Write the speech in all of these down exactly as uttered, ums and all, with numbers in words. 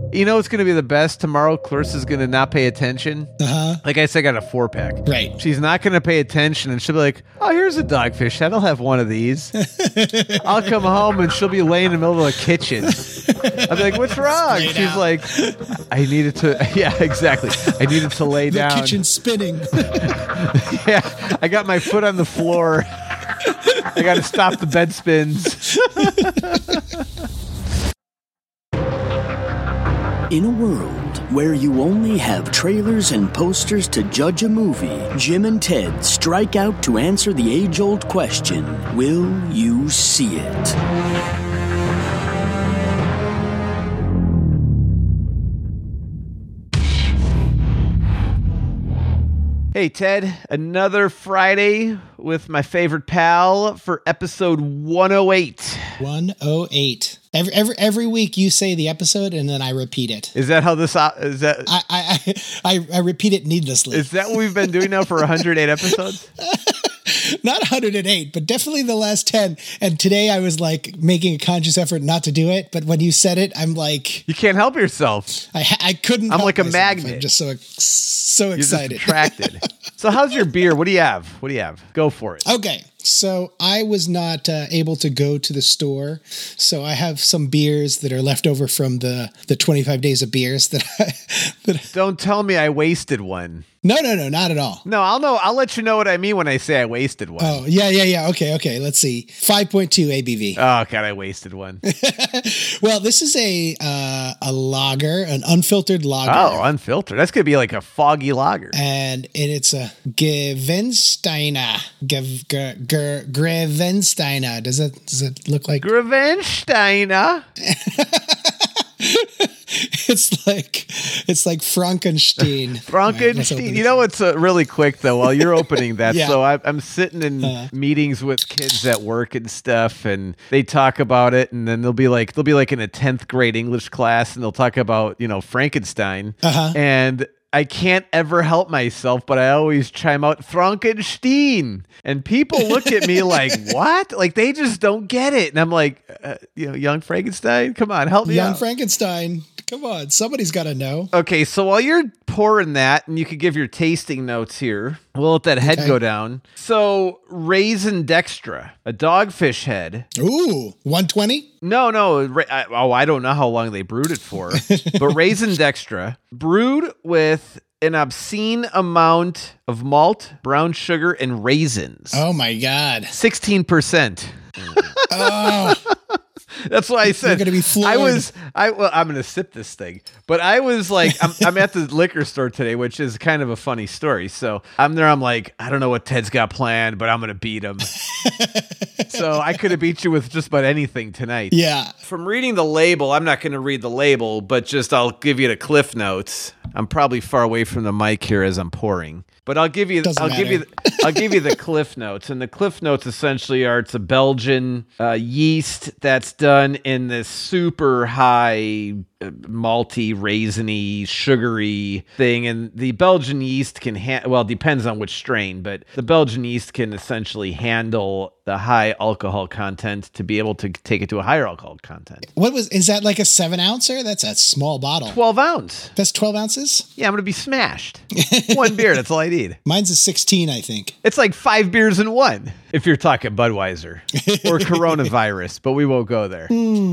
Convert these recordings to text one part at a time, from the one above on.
You know what's going to be the best tomorrow? Clarissa's going to not pay attention. Uh-huh. Like I said, I got a four pack. Right. She's not going to pay attention, and she'll be like, "Oh, here's a dogfish head. I'll have one of these." I'll come home, and she'll be laying in the middle of the kitchen. I'll be like, "What's wrong?" Laid She's out. like, "I needed to." Yeah, exactly. I needed to lay The down. kitchen spinning. Yeah, I got my foot on the floor. I got to stop the bed spins. In a world where you only have trailers and posters to judge a movie, Jim and Ted strike out to answer the age-old question, will you see it? Hey, Ted, another Friday with my favorite pal for episode one oh eight. one oh eight. Every, every every week you say the episode and then I repeat it. Is that how this uh, is that I, I I I repeat it needlessly. is that what we've been doing now for one hundred eight episodes? Not one hundred eight, but definitely the last ten. And today I was like making a conscious effort not to do it, but when you said it, I'm like, You can't help yourself. I I couldn't. I'm help like a myself. magnet. I'm just so so You're just excited. attracted. So how's your beer? What do you have? What do you have? Go for it. Okay, so I was not uh, able to go to the store, so I have some beers that are left over from the the twenty-five days of beers that I. That, Don't tell me I wasted one. no, no, no, not at all. No, I'll know. I'll let you know what I mean when I say I wasted one. Oh yeah, yeah, yeah. Okay, okay. Let's see. five point two A B V. Oh, God, I wasted one. Well, this is a uh, a lager, an unfiltered lager. Oh, unfiltered. That's going to be like a foggy lager. And it, it's a Grevensteiner. Gev, gr, gr, Grevensteiner. Does it does it look like? Grevensteiner. It's like it's like Frankenstein. Frankenstein. You know what's uh, really quick though? While you're opening that, Yeah. so I, I'm sitting in Uh. meetings with kids at work and stuff, and they talk about it, and then they'll be like, they'll be like in a tenth grade English class, and they'll talk about you know Frankenstein, Uh-huh. and I can't ever help myself, but I always chime out Frankenstein, and people look at me like, "What?" Like they just don't get it, and I'm like, uh, you know, young Frankenstein, come on, help me Young out. Frankenstein. Come on, somebody's got to know. Okay, so while you're pouring that, and you could give your tasting notes here, we'll let that head Okay. go down. So, Raisin Dextra, a dogfish head. Ooh, one twenty? No, no. Ra- I, oh, I don't know how long they brewed it for, but Raisin Dextra, brewed with an obscene amount of malt, brown sugar, and raisins. Oh my God. sixteen percent. Oh, That's why I said gonna be floored. I was I well I'm gonna sip this thing, but I was like I'm, I'm at the liquor store today, which is kind of a funny story. So I'm there. I'm like I don't know what Ted's got planned, but I'm gonna beat him. So I could have beat you with just about anything tonight. yeah. From reading the label, I'm not going to read the label, but just I'll give you the cliff notes. I'm probably far away from the mic here as I'm pouring, but I'll give you Doesn't I'll give you matter. the, I'll give you the cliff notes. And the cliff notes essentially are it's a Belgian uh, yeast that's done in this super high uh, malty, raisiny, sugary thing, and the Belgian yeast can ha- well, it depends on which strain, but the Belgian yeast can essentially handle the high alcohol content to be able to take it to a higher alcohol content. What was, is that like a seven ouncer? That's a small bottle. twelve ounce. That's twelve ounces? Yeah, I'm gonna be smashed. One beer, that's all I need. Mine's a sixteen, I think. It's like five beers in one. If you're talking Budweiser or coronavirus, but we won't go there.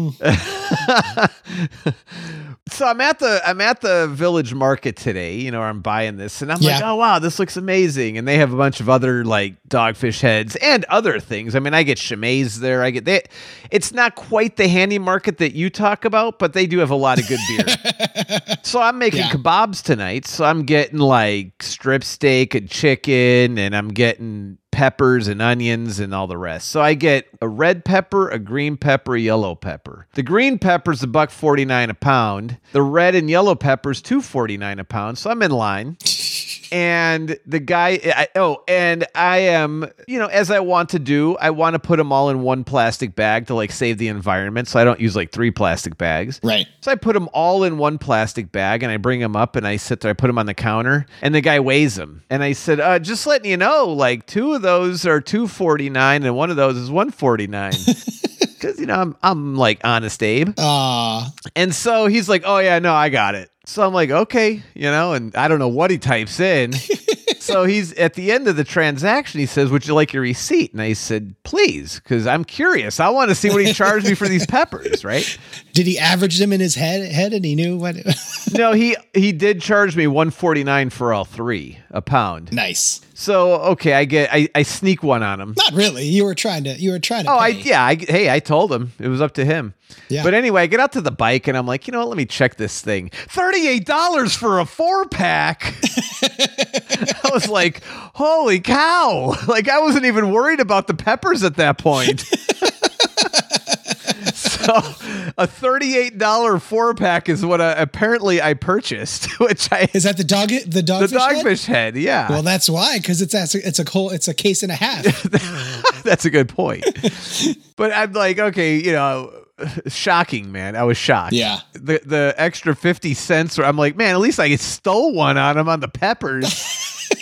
So I'm at the I'm at the Village Market today, you know, where I'm buying this, and I'm like, Yeah. oh wow, this looks amazing. And they have a bunch of other like dogfish heads and other things. I mean, I get Chimay's there. I get they. It's not quite the handy market that you talk about, but they do have a lot of good beer. So I'm making Yeah. kebabs tonight. So I'm getting like strip steak and chicken, and I'm getting peppers and onions and all the rest. So I get a red pepper, a green pepper, a yellow pepper. The green pepper's a buck forty nine a pound. The red and yellow peppers two forty nine a pound. So I'm in line. And the guy, I, oh, and I am, you know, as I want to do, I want to put them all in one plastic bag to like save the environment. So I don't use like three plastic bags. Right. So I put them all in one plastic bag and I bring them up and I sit there, I put them on the counter and the guy weighs them. And I said, uh, just letting you know, like two of those are two forty-nine and one of those is one forty-nine. Because, you know, I'm, I'm like Honest Abe. Aw. And so he's like, oh, yeah, no, I got it. So I'm like, okay, you know, and I don't know what he types in. So he's at the end of the transaction, he says, would you like your receipt? And I said, please, because I'm curious. I want to see what he charged me for these peppers, right? Did he average them in his head, head and he knew what? No, he he did charge me one forty-nine for all three, a pound. Nice. So, okay, I get I, I sneak one on him. Not really. You were trying to, you were trying to Oh, pay. I yeah, I, hey, I told him. It was up to him. Yeah. But anyway, I get out to the bike and I'm like, you know what, let me check this thing. thirty-eight dollars for a four-pack. I was like, holy cow. Like, I wasn't even worried about the peppers at that point. So a thirty-eight dollars four-pack is what uh, apparently I purchased, which I... Is that the dog, the dogfish The head? dogfish head, yeah. Well, that's why, because it's a, it's a whole, it's a case and a half. That's a good point. But I'm like, okay, you know, shocking, man. I was shocked. Yeah. The the extra fifty cents, where I'm like, man, at least I stole one on them on the peppers.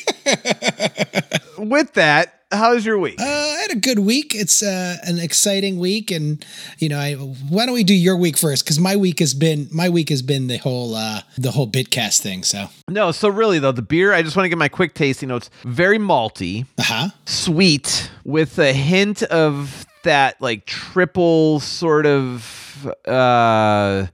With that, how's your week? Uh, I had a good week. It's uh, an exciting week, and you know, I, why don't we do your week first? Because my week has been my week has been the whole uh, the whole Bitcast thing. So No, so really though, the beer, I just want to get my quick tasting notes. Very malty, uh huh. sweet, with a hint of that like triple sort of uh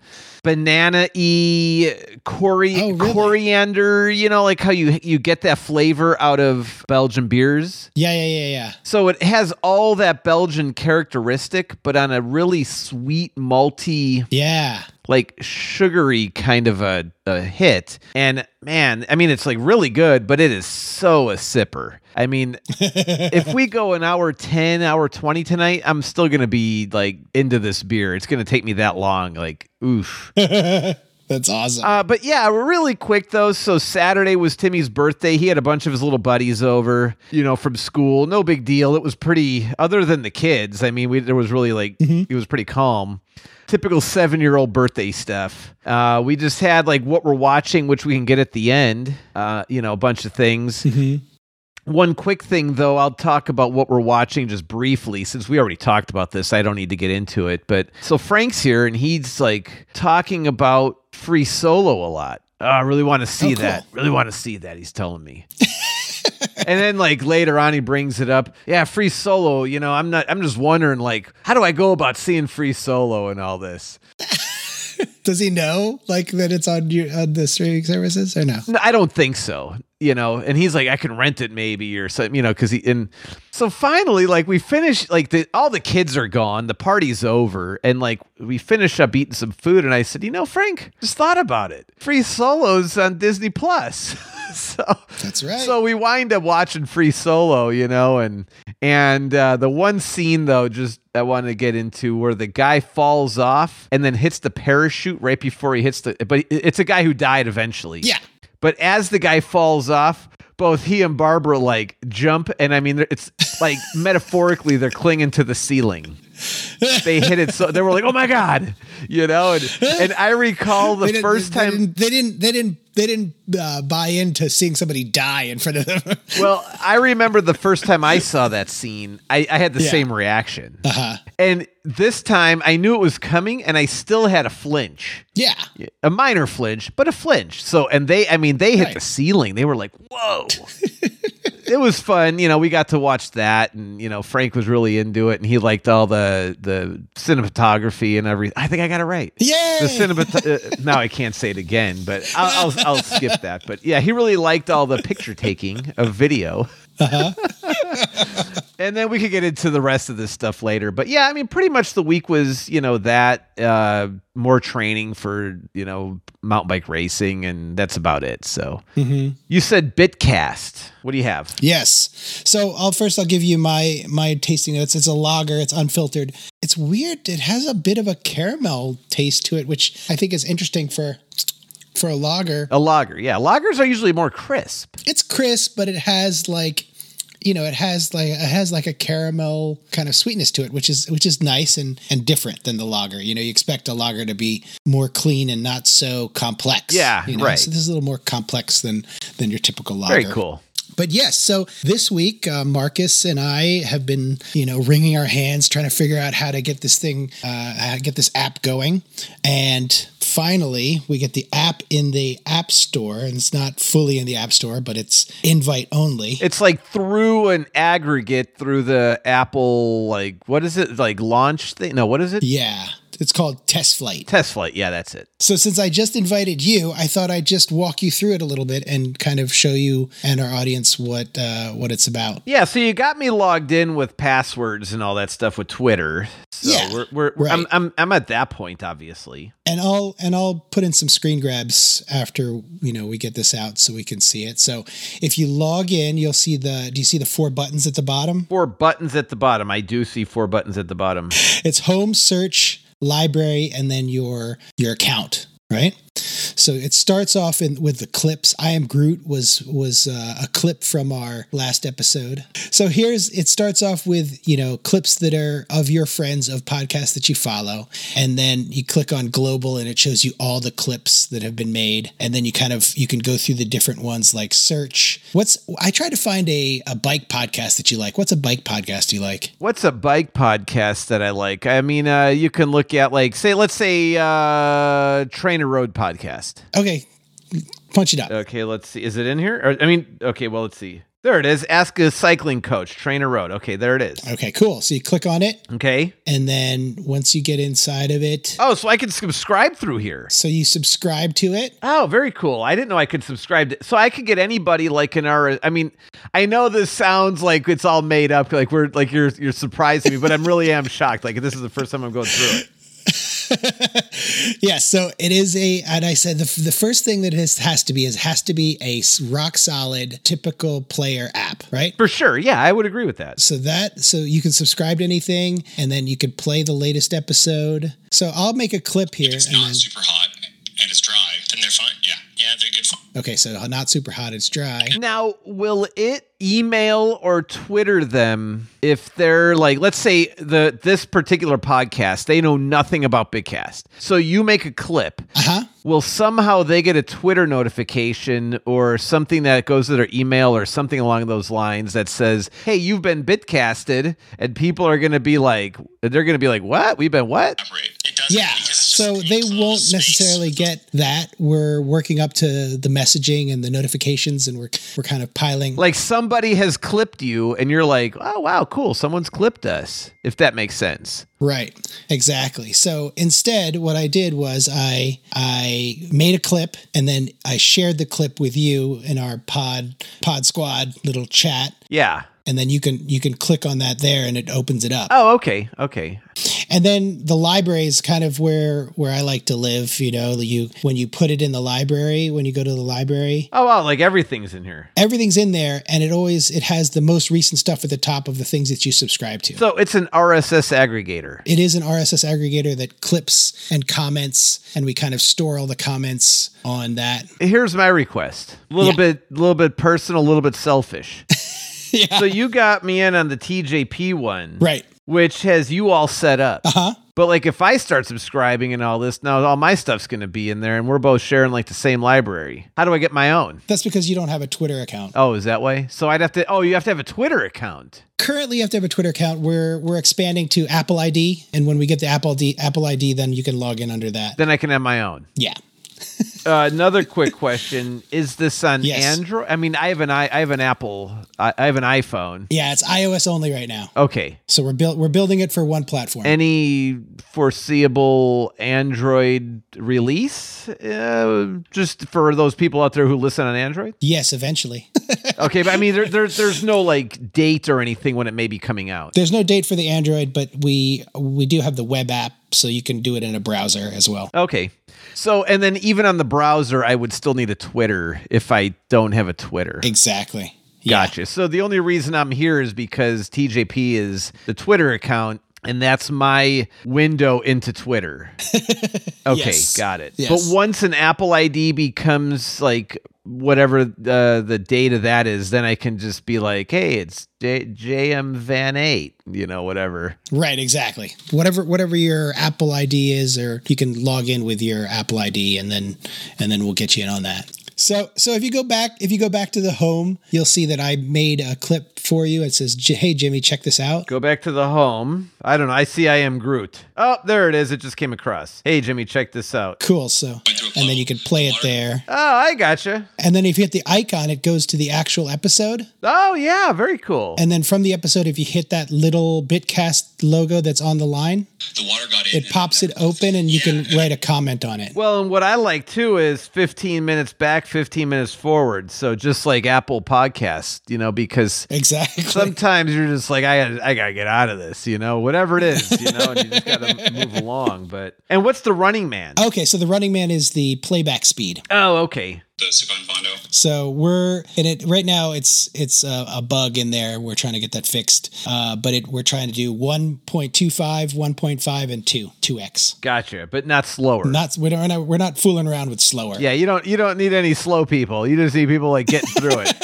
banana-y cori- Oh, really? coriander, you know, like how you you get that flavor out of Belgian beers. Yeah, yeah, yeah, yeah. So it has all that Belgian characteristic, but on a really sweet, malty, Yeah. like sugary kind of a, a hit. And man, I mean, it's like really good, but it is so a sipper. I mean, if we go an hour ten, hour twenty tonight, I'm still going to be like into this beer. It's going to take me that long. Like, oof. That's awesome. Uh, but yeah, really quick though. So Saturday was Timmy's birthday. He had a bunch of his little buddies over, you know, from school. No big deal. It was pretty, other than the kids. I mean, we, there was really like, Mm-hmm. it was pretty calm. Typical seven-year-old birthday stuff. Uh, we just had like what we're watching, which we can get at the end. Uh, you know, a bunch of things. Mm-hmm. One quick thing, though, I'll talk about what we're watching just briefly, since we already talked about this. I don't need to get into it. But so Frank's here, and he's like talking about Free Solo a lot. Oh, I really want to see Oh, cool. that. Really want to see that, he's telling me. And then like later on, he brings it up. Yeah, Free Solo, you know, I'm not, I'm just wondering, like, how do I go about seeing Free Solo and all this? Does he know like that it's on your on the streaming services or no? No, I don't think so. You know, and he's like, I can rent it maybe or something, you know, because he, and so finally, like, we finish, like, the all the kids are gone, the party's over, and like, we finish up eating some food, and I said, you know, Frank, just thought about it. Free Solo's on Disney Plus. So That's right. So we wind up watching Free Solo, you know, and and uh, the one scene though, just I want to get into where the guy falls off and then hits the parachute right before he hits the, but it's a guy who died eventually. Yeah. But as the guy falls off, both he and Barbara like jump, and I mean, it's like metaphorically they're clinging to the ceiling. They hit it so they were like, "Oh my god," you know. And, and I recall the They didn't- first they time. didn't, they didn't they didn't they didn't uh, buy into seeing somebody die in front of them. Well, I remember the first time I saw that scene, I, I had the Yeah. same reaction. Uh-huh. And this time I knew it was coming and I still had a flinch. Yeah. A minor flinch, but a flinch. So, and they, I mean, they hit Right. the ceiling. They were like, whoa. It was fun. You know, we got to watch that, and, you know, Frank was really into it, and he liked all the, the cinematography and everything. I think I got it right. Yay! The cinema. Uh, now I can't say it again, but I'll, I'll, I'll skip that. But yeah, he really liked all the picture taking of video. Uh-huh. And then we could get into the rest of this stuff later. But yeah, I mean, pretty much the week was, you know, that uh, more training for, you know, mountain bike racing, and that's about it. So Mm-hmm. you said Bitcast. What do you have? Yes. So I'll first I'll give you my my tasting notes. It's a lager. It's unfiltered. It's weird. It has a bit of a caramel taste to it, which I think is interesting for for a lager. A lager. Yeah, lagers are usually more crisp. It's crisp, but it has like, you know, it has like it has like a caramel kind of sweetness to it, which is which is nice and and different than the lager. You know, you expect a lager to be more clean and not so complex. Yeah, you know? right. So this is a little more complex than than your typical lager. Very cool. But yes, so this week, uh, Marcus and I have been, you know, wringing our hands trying to figure out how to get this thing, uh, how to get this app going. And finally, we get the app in the App Store, and it's not fully in the App Store, but it's invite only. It's like through an aggregate through the Apple, like, what is it? Like launch thing? No, what is it? Yeah. It's called Test Flight. Test Flight. Yeah, that's it. So since I just invited you, I thought I'd just walk you through it a little bit and kind of show you and our audience what uh, what it's about. Yeah, so you got me logged in with passwords and all that stuff with Twitter. So Yeah, we're, we're, right. I'm, I'm I'm at that point, obviously. And I'll and I'll put in some screen grabs after, you know, we get this out so we can see it. So if you log in, you'll see the do you see the four buttons at the bottom? Four buttons at the bottom. I do see four buttons at the bottom. It's home, search, library, and then your your account, right? So it starts off in, with the clips. I Am Groot was was uh, a clip from our last episode. So here's it starts off with, you know, clips that are of your friends of podcasts that you follow, and then you click on global and it shows you all the clips that have been made, and then you kind of you can go through the different ones like search. What's I tried to find a a bike podcast that you like. What's a bike podcast you like? What's a bike podcast that I like? I mean, uh, you can look at like say let's say uh, Trainer Road podcast. Okay, punch it up. Okay, let's see. Is it in here? Or, I mean, okay, well, let's see. There it is. Ask a cycling coach, Trainer Road. Okay, there it is. Okay, cool. So you click on it. Okay. And then once you get inside of it. Oh, so I can subscribe through here. So you subscribe to it. Oh, very cool. I didn't know I could subscribe to, so I could get anybody like an R. I mean, I know this sounds like it's all made up, like we're like you're you're surprising me, but I'm really am shocked. Like this is the first time I'm going through it. Yeah, so it is a, and I said the, the first thing that it has, has to be is has to be a rock solid, typical player app, right? For sure. Yeah, I would agree with that. So that, so you can subscribe to anything, and then you could play the latest episode. So I'll make a clip here. If it's and not then, super hot and it's dry, then they're fine. Yeah, yeah, they're good. okay, so not super hot, it's dry. Now, will it email or Twitter them if they're like, let's say the this particular podcast, they know nothing about Bigcast. So you make a clip. Uh-huh. Will somehow they get a Twitter notification or something that goes to their email or something along those lines that says, hey, you've been bitcasted, and people are going to be like, they're going to be like, what? We've been what? It doesn't Yeah, because it's so just they enclosed won't space. necessarily get that. We're working up to the messaging and the notifications, and we're we're kind of piling. Like somebody has clipped you and you're like, oh, wow, cool. Someone's clipped us, if that makes sense. Right, exactly. So instead, what I did was I I made a clip, and then I shared the clip with you in our pod pod squad little chat. Yeah. And then you can you can click on that there, and it opens it up. Oh, okay. Okay. And then the library is kind of where where I like to live. You know, you when you put it in the library, when you go to the library, Oh, wow. Like everything's in here. everything's in there, and it always it has the most recent stuff at the top of the things that you subscribe to. So it's an R S S aggregator. It is an R S S aggregator that clips and comments, and we kind of store all the comments on that. Here's my request. A little Yeah. bit, a little bit personal, a little bit selfish. Yeah. So you got me in on the T J P one, Right. which has you all set up. Uh-huh. But like if I start subscribing and all this, now all my stuff's going to be in there and we're both sharing like the same library. How do I get my own? That's because you don't have a Twitter account. Oh, is that way? So I'd have to, oh, you have to have a Twitter account. Currently, you have to have a Twitter account. We're we're expanding to Apple I D, and when we get the Apple I D, Apple I D, then you can log in under that. Then I can have my own. Yeah. Uh, another quick question: is this on Yes. Android? I mean, I have an i, I have an Apple, I, I have an iPhone. Yeah, it's iOS only right now. Okay. So we're build we're building it for one platform. Any foreseeable Android release? Uh, just for those people out there who listen on Android. Yes, eventually. Okay, but I mean, there, there there's no like date or anything when it may be coming out. There's no date for the Android, but we we do have the web app, so you can do it in a browser as well. Okay. So, and then even on the browser, I would still need a Twitter if I don't have a Twitter. Exactly. Yeah. Gotcha. So the only reason I'm here is because T J P is the Twitter account, and that's my window into Twitter. Okay, Yes. got it. Yes. But once an Apple I D becomes like whatever uh, the date of that is, then I can just be like, hey, it's J- JM Van eight, you know, whatever. Right, exactly. Whatever whatever your Apple I D is, or you can log in with your Apple I D, and then and then we'll get you in on that. So, so if you go back, if you go back to the home, you'll see that I made a clip for you. It says, "J- "Hey Jimmy, check this out." Go back to the home. I don't know. I see I am Groot. Oh, there it is. It just came across. Hey, Jimmy, check this out. Cool. So, and then you can play it there. Oh, I gotcha. And then if you hit the icon, it goes to the actual episode. Oh, yeah. Very cool. And then from the episode, if you hit that little Bitcast logo that's on the line, The water got in. it pops it open and you can write a comment on it. Well, and what I like too is fifteen minutes back, fifteen minutes forward. So just like Apple Podcasts, you know, because Exactly. sometimes you're just like, I gotta, I gotta get out of this, you know, whatever it is, you know, and you just gotta move along. But and what's the Running Man? Okay, so the Running Man is the playback speed. Oh, okay. The Super Fondo. So we're in it right now. It's it's a, a bug in there. We're trying to get that fixed. Uh, but it we're trying to do one point two five, one point five, and two two x. Gotcha, but not slower. Not we're not we're not fooling around with slower. Yeah, you don't you don't need any slow people. You just need people like getting through it.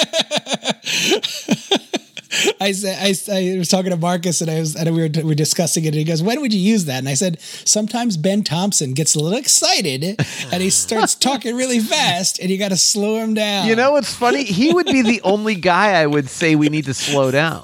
I said I, I was talking to Marcus and I was and we were we were discussing it and he goes, "When would you use that?" And I said, "Sometimes Ben Thompson gets a little excited and he starts talking really fast and you got to slow him down." You know what's funny? He would be the only guy I would say we need to slow down.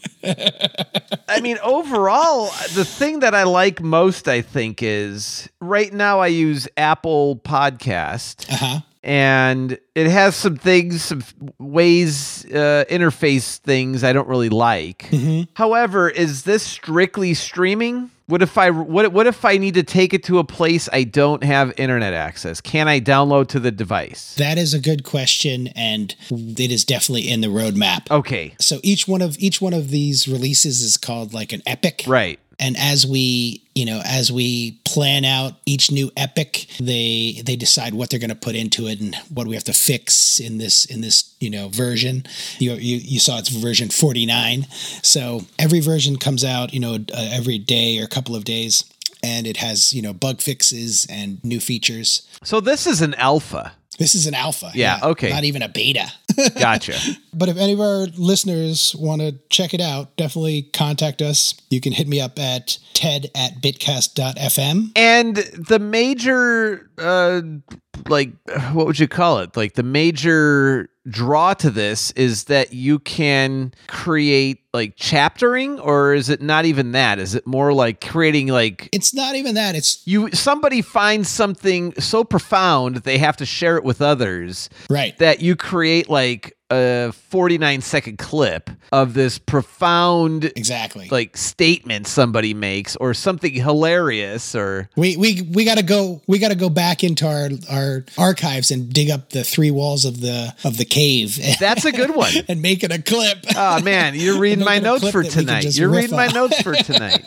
I mean, overall, the thing that I like most, I think, is right now I use Apple Podcast. Uh-huh. And it has some things, some ways, uh, interface things I don't really like. Mm-hmm. However, is this strictly streaming? What if I what what if I need to take it to a place I don't have internet access? Can I download to the device? That is a good question, and it is definitely in the roadmap. Okay. So each one of each one of these releases is called like an epic. Right. And as we, you know, as we plan out each new epic, they they decide what they're going to put into it and what we have to fix in this in this you know version. You you, you saw it's version forty-nine, so every version comes out you know uh, every day or a couple of days, and it has you know bug fixes and new features. So this is an alpha. This is an alpha. Yeah, okay. Not even a beta. Gotcha. But if any of our listeners want to check it out, definitely contact us. You can hit me up at ted at bitcast dot f m. And the major, uh, like, what would you call it? Like the major draw to this is that you can create like chaptering, or is it not even that? Is it more like creating like It's not even that. It's you somebody finds something so profound that they have to share it with others right. that you create like a forty-nine second clip of this profound Exactly. like statement somebody makes or something hilarious or We we we got to go we got to go back into our our archives and dig up the three walls of the of the cave. that's a good one. And make it a clip. Oh man, you're reading my Make it a notes clip for that we can tonight. just You're riff reading my on. notes for tonight.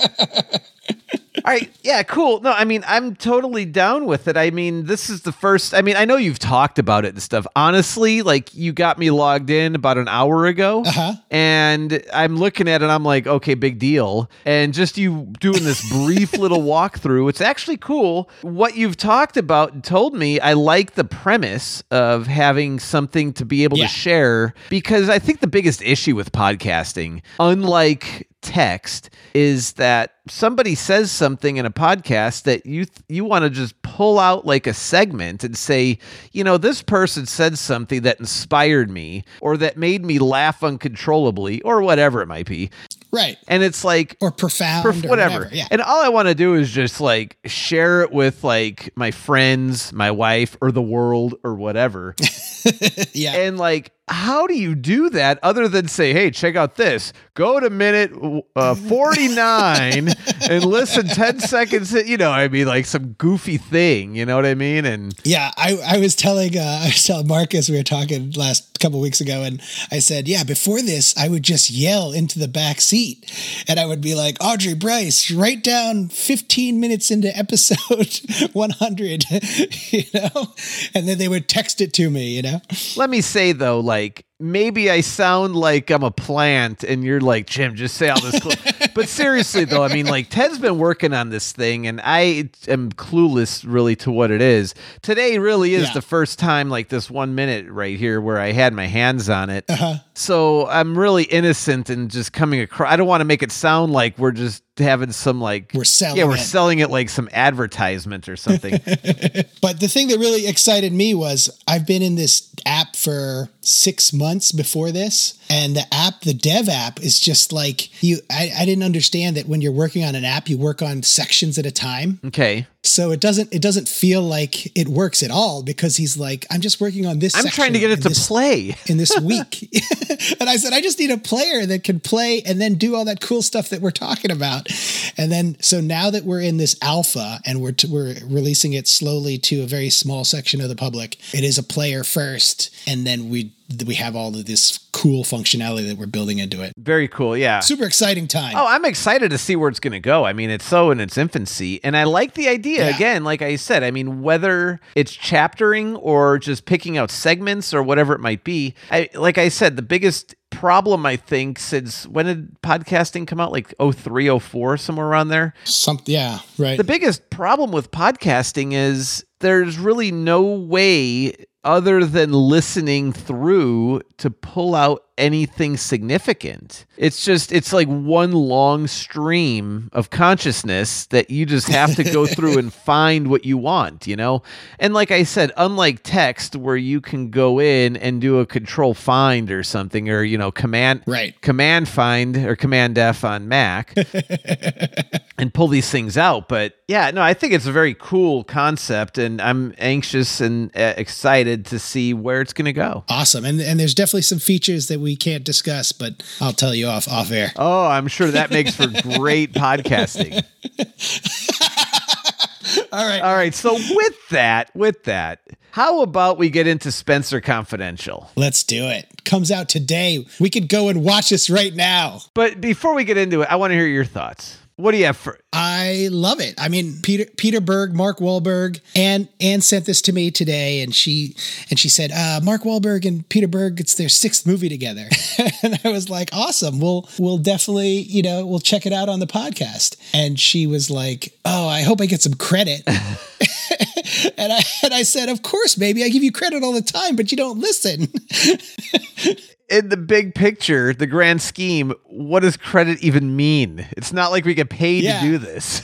All right. Yeah, cool. No, I mean, I'm totally down with it. I mean, this is the first, I mean, I know you've talked about it and stuff. Honestly, like you got me logged in about an hour ago Uh-huh. and I'm looking at it and I'm like, okay, big deal. And just you doing this brief little walkthrough, it's actually cool. What you've talked about and told me, I like the premise of having something to be able Yeah. to share because I think the biggest issue with podcasting, unlike text, is that somebody says something in a podcast that you th- you want to just pull out like a segment and say, you know, this person said something that inspired me or that made me laugh uncontrollably or whatever it might be. Right. And it's like Or profound perf- or whatever. whatever. Yeah. And all I want to do is just like share it with like my friends, my wife, or the world or whatever. Yeah. And like, how do you do that other than say, hey, check out this? Go to minute uh, forty-nine and listen ten seconds. You know, I mean, like some goofy thing. You know what I mean? And Yeah, I, I was telling uh, I was telling Marcus, we were talking last couple weeks ago, and I said, yeah, before this, I would just yell into the back seat, and I would be like, Audrey Bryce, write down fifteen minutes into episode one hundred, you know, and then they would text it to me, you know. let me say though, like maybe I sound like I'm a plant and you're like, Jim, just say all this. Cool. But seriously though, I mean, like Ted's been working on this thing and I am clueless really to what it is. Today really is Yeah. the first time, like this one minute right here where I had my hands on it. Uh-huh. So I'm really innocent and just coming across. I don't want to make it sound like we're just having some like We're selling yeah, we're it. selling it like some advertisement or something. But the thing that really excited me was I've been in this app for six months before this, and the app, the dev app, is just like you. I, I didn't understand that when you're working on an app, you work on sections at a time. Okay. So it doesn't it doesn't feel like it works at all because he's like, I'm just working on this. I'm section trying to get it in to this- play. in this week. And I said, I just need a player that can play and then do all that cool stuff that we're talking about. And then, so now that we're in this alpha and we're, t- we're releasing it slowly to a very small section of the public, it is a player first. And then we, we have all of this cool functionality that we're building into it. Very cool. Yeah. Super exciting time. Oh, I'm excited to see where it's going to go. I mean, it's so in its infancy. And I like the idea, Yeah. again, like I said, I mean, whether it's chaptering or just picking out segments or whatever it might be. I, like I said, the biggest problem, I think, since when did podcasting come out? Like oh three, oh four, somewhere around there. Some, yeah, right. The biggest problem with podcasting is there's really no way other than listening through to pull out anything significant. It's just, it's like one long stream of consciousness that you just have to go through and find what you want, you know? And like I said, unlike text where you can go in and do a control find or something, or, you know, command, Right. command find or command F on Mac and pull these things out. But yeah, no, I think it's a very cool concept, and I'm anxious and uh, excited to see where it's going to go. Awesome. And and there's definitely some features that we can't discuss, but I'll tell you off off air. Oh, I'm sure that makes for great podcasting. All right. All right. So with that, with that, how about we get into Spencer Confidential? Let's do it. Comes out today. We could go and watch this right now. But before we get into it, I want to hear your thoughts. What do you have for? I love it. I mean, Peter Peter Berg, Mark Wahlberg, and Anne sent this to me today, and she and she said, uh, Mark Wahlberg and Peter Berg, it's their sixth movie together. And I was like, awesome. We'll we'll definitely, you know, we'll check it out on the podcast. And she was like, oh, I hope I get some credit. And I and I said, of course, baby, I give you credit all the time, but you don't listen. In the big picture, the grand scheme, what does credit even mean? It's not like we get paid Yeah. to do this.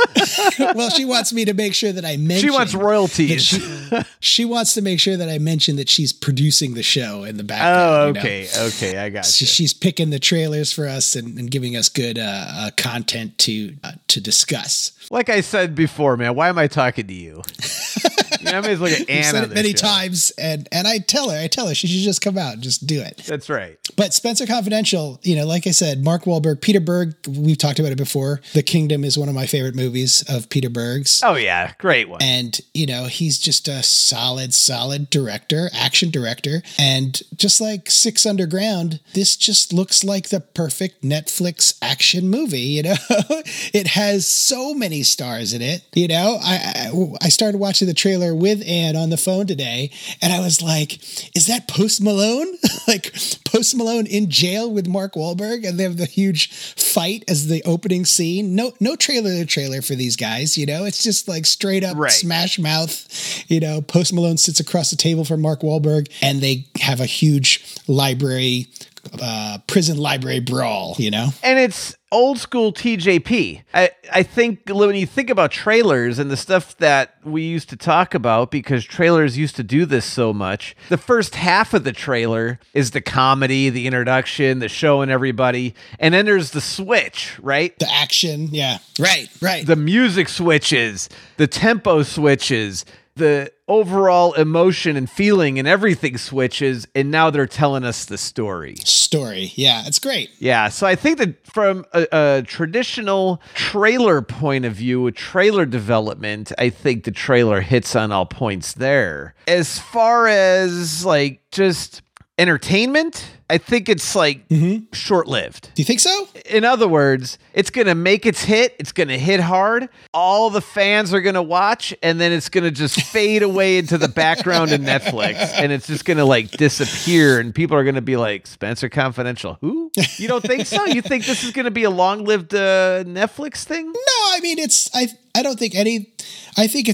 Well, she wants me to make sure that I mention. She wants royalties. She, she wants to make sure that I mention that she's producing the show in the background. Oh, you know? okay. Okay. I got She, you. she's picking the trailers for us and, and giving us good uh, uh, content to uh, to discuss. Like I said before, man, why am I talking to you? You know, I may as well get We've Ann said on it this many show. times, and and I tell her, I tell her she should just come out and just do it. That's right. But Spencer Confidential, you know, like I said, Mark Wahlberg, Peter Berg, we've talked about it before. The Kingdom is one of my favorite movies of Peter Berg's. Oh, yeah. Great one. And, you know, he's just a solid, solid director, action director. And just like Six Underground, this just looks like the perfect Netflix action movie, you know? It has so many stars in it, you know? I, I I started watching the trailer with Ann on the phone today, and I was like, is that Post Malone? Like Post Malone in jail with Mark Wahlberg, and they have the huge fight as the opening scene. No, no trailer to trailer for these guys, you know? It's just like straight up Right. smash mouth. You know, Post Malone sits across the table from Mark Wahlberg, and they have a huge library, uh, prison library brawl, you know? And it's old school T J P. I, I think when you think about trailers and the stuff that we used to talk about, because trailers used to do this so much, the first half of the trailer is the comedy, the introduction, the showing everybody, and then there's the switch, right? The action. Yeah. Right. Right. The music switches, the tempo switches, the overall emotion and feeling and everything switches, and now they're telling us the story. Story. Yeah. It's great. Yeah, so I think that from a, a traditional trailer point of view, a trailer development, I think the trailer hits on all points there. As far as like just entertainment, I think it's like short-lived. Do you think so? In other words, it's going to make its hit. It's going to hit hard. All the fans are going to watch, and then it's going to just fade away into the background in Netflix, and it's just going to like disappear, and people are going to be like, Spencer Confidential, who? You don't think so? You think this is going to be a long-lived uh, Netflix thing? No, I mean, it's, I, I don't think any, I think it's a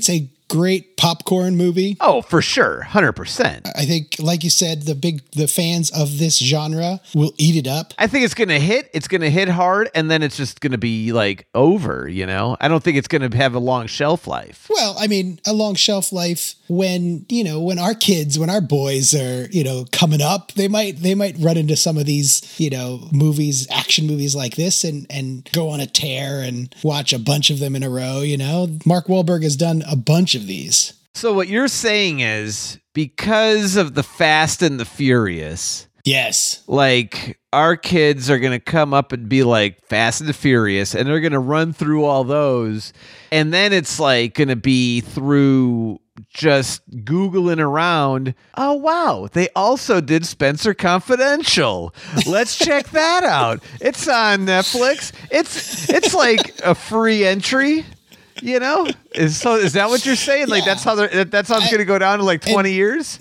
great popcorn movie. Oh, for sure. one hundred percent. I think, like you said, the big the fans of this genre will eat it up. I think it's going to hit. It's going to hit hard, and then it's just going to be like over, you know? I don't think it's going to have a long shelf life. Well, I mean, a long shelf life when, you know, when our kids, when our boys are, you know, coming up, they might they might run into some of these, you know, movies, action movies like this and, and go on a tear and watch a bunch of them in a row, you know? Mark Wahlberg has done a bunch of these. So what you're saying is because of the Fast and the Furious, yes, like our kids are going to come up and be like Fast and the Furious, and they're going to run through all those. And then it's like going to be through just Googling around. Oh, wow. They also did Spencer Confidential. Let's check that out. It's on Netflix. It's, it's like a free entry. You know, is so is that what you're saying? Like Yeah. that's how they're, that's how it's going to go down in like twenty years.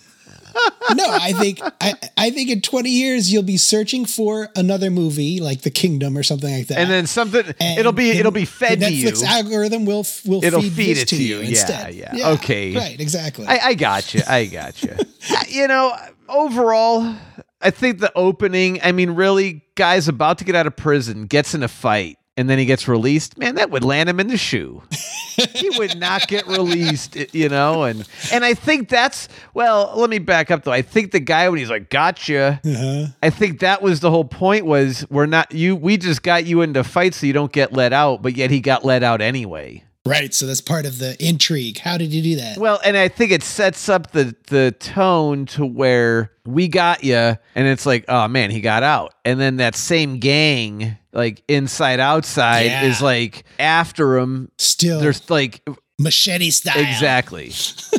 no, I think I, I think in twenty years you'll be searching for another movie like The Kingdom or something like that, And then something And it'll be the- it'll be fed the to you. Netflix algorithm will will It'll feed, feed this it to you. Yeah, instead. yeah. Okay. right, exactly. I, I got you. I got you. You know, overall, I think the opening. I mean, really, guy's about to get out of prison, gets in a fight, and then he gets released. Man, that would land him in the shoe. He would not get released, you know, and and I think that's well. Let me back up though. I think the guy when he's like, "Gotcha," uh-huh. I think that was the whole point. Was we're not you. We just got you into fights so you don't get let out, but yet he got let out anyway. Right, so that's part of the intrigue. How did you do that? Well, and I think it sets up the the tone to where we got you, and it's like, oh man, he got out, and then that same gang, like inside outside, Yeah. is like after him. Still, There's like machete style. exactly,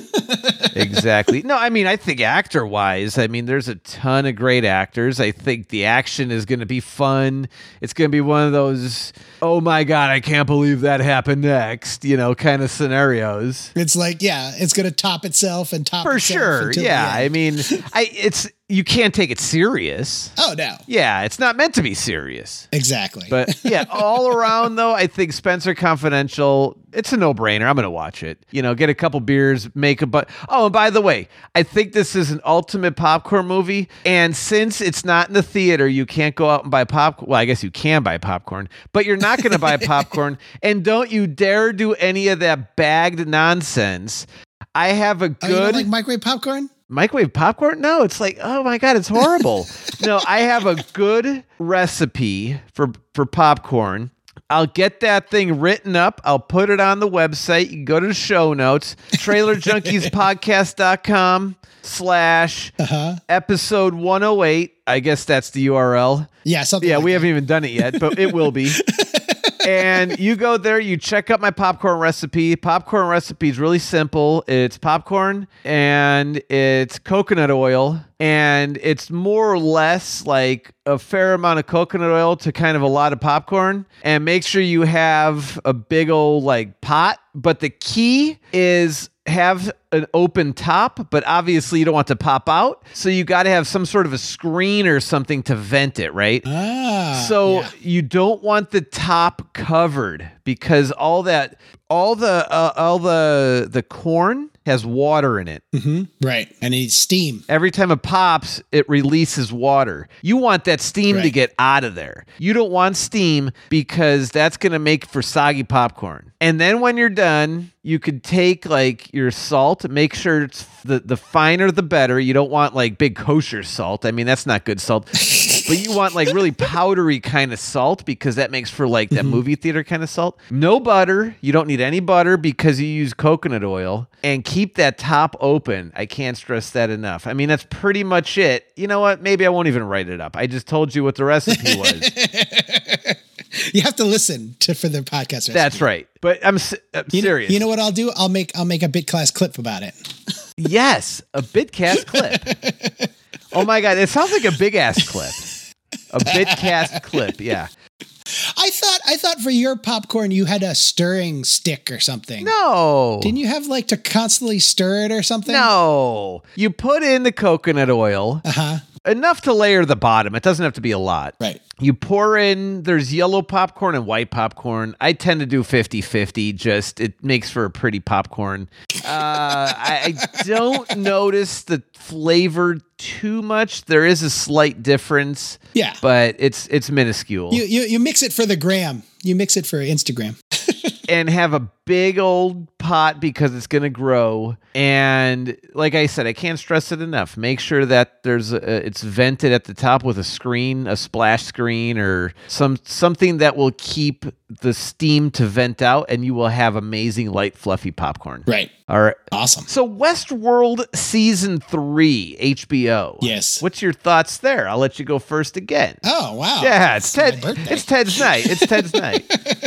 exactly. No, I mean, I think actor wise, I mean, there's a ton of great actors. I think the action is going to be fun. It's going to be one of those, oh my god, I can't believe that happened next, you know, kind of scenarios. It's like, yeah, it's going to top itself and top For itself sure. until the Yeah. I end. mean, I it's you can't take it serious. Oh no, Yeah, it's not meant to be serious. exactly. But yeah, all around though, I think Spencer Confidential, it's a no-brainer. I'm going to watch it. You know, get a couple beers, make a but Oh, and by the way, I think this is an ultimate popcorn movie, and since it's not in the theater, you can't go out and buy popcorn. Well, I guess you can buy popcorn, but you're not going to buy popcorn, and don't you dare do any of that bagged nonsense. I have a oh, you don't good like microwave popcorn? microwave popcorn? No, it's like, oh my God, it's horrible. No, I have a good recipe for, for popcorn. I'll get that thing written up. I'll put it on the website. You can go to the show notes, trailer junkies podcast dot com slash episode one oh eight. I guess that's the U R L. Yeah, something. Yeah, like we that. haven't even done it yet, but it will be. And you go there, you check out my popcorn recipe. Popcorn recipe is really simple. It's popcorn and it's coconut oil, and it's more or less like a fair amount of coconut oil to kind of a lot of popcorn. And make sure you have a big old like pot. But the key is have an open top, but obviously you don't want to pop out. So you got to have some sort of a screen or something to vent it, right? Ah, So yeah. you don't want the top covered because all that, all the, uh, all the, the corn has water in it. right, and it needs steam. Every time it pops, it releases water. You want that steam to Right. get out of there. You don't want steam because that's going to make for soggy popcorn. And then when you're done, you could take like your salt, make sure it's the, the finer the better. You don't want like big kosher salt. I mean, that's not good salt. But you want like really powdery kind of salt because that makes for like that movie theater kind of salt. No butter. You don't need any butter because you use coconut oil. And keep that top open. I can't stress that enough. I mean, that's pretty much it. You know what? Maybe I won't even write it up. I just told you what the recipe was. You have to listen to for the podcast. Recipe. That's right. But I'm, s- I'm You know, serious. you know what I'll do? I'll make I'll make a BitClass clip about it. Yes, a Bitcast clip. Oh my God, it sounds like a big ass clip. A Bitcast clip, yeah. I thought I thought for your popcorn you had a stirring stick or something. No. Didn't you have like to constantly stir it or something? No. You put in the coconut oil. Uh huh. enough to layer the bottom. It doesn't have to be a lot. Right. You pour in, there's yellow popcorn and white popcorn. I tend to do fifty-fifty, just it makes for a pretty popcorn. Uh, I, I don't notice the flavor too much. There is a slight difference. Yeah. But it's it's minuscule. You, you, you mix it for the gram. You mix it for Instagram. And have a big old pot because it's going to grow. And like I said, I can't stress it enough. Make sure that there's a, it's vented at the top with a screen, a splash screen, or some something that will keep the steam to vent out, and you will have amazing light, fluffy popcorn. Right. All right. Awesome. So Westworld season three, H B O. Yes. What's your thoughts there? I'll let you go first again. Oh, wow. Yeah, it's That's Ted. my birthday. It's Ted's night. It's Ted's night.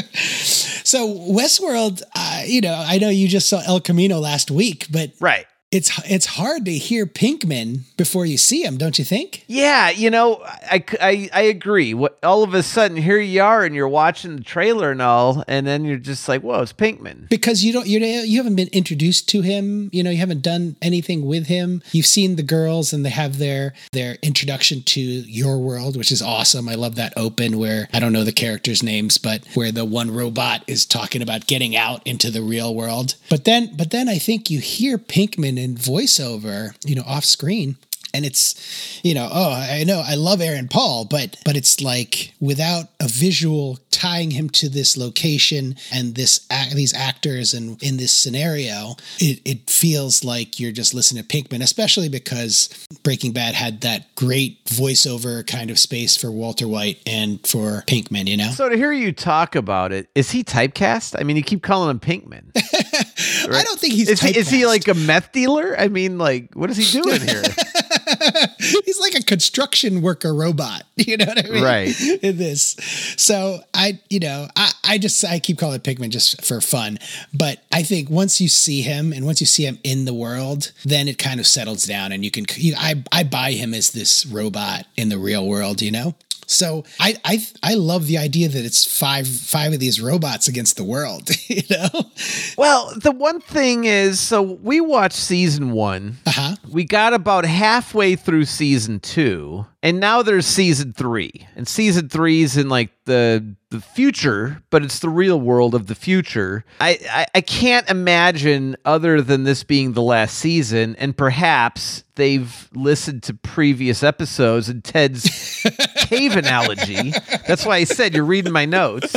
So Westworld, uh, you know, I know you just saw El Camino last week, but Right. it's it's hard to hear Pinkman before you see him, don't you think? Yeah, you know, I, I, I agree. What all of a sudden here you are and you're watching the trailer and all, and then you're just like, whoa, it's Pinkman. Because you don't you you haven't been introduced to him, you know, you haven't done anything with him. You've seen the girls and they have their their introduction to your world, which is awesome. I love that open where I don't know the characters' names, but where the one robot is talking about getting out into the real world. But then but then I think you hear Pinkman in voiceover, you know, off screen. And it's, you know, oh, I know I love Aaron Paul, but but it's like without a visual tying him to this location and this act, these actors and in this scenario, it, it feels like you're just listening to Pinkman, especially because Breaking Bad had that great voiceover kind of space for Walter White and for Pinkman, you know? So to hear you talk about it, is he typecast? I mean, you keep calling him Pinkman. I don't think he's is he, is he typecast. like a meth dealer? I mean, like, what is he doing here? He's like a construction worker robot, you know what I mean? Right. In this. So I, you know, I, I just, I keep calling it Pinkman just for fun. But I think once you see him and once you see him in the world, then it kind of settles down and you can, you, I, I buy him as this robot in the real world, you know? So I, I I love the idea that it's five five of these robots against the world, you know? Well, the one thing is, so we watched season one. Uh-huh. We got about halfway through season two, and now there's season three. And season three is in like the the future, but it's the real world of the future. I, I, I can't imagine other than this being the last season, and perhaps they've listened to previous episodes and Ted's cave analogy. That's why I said you're reading my notes.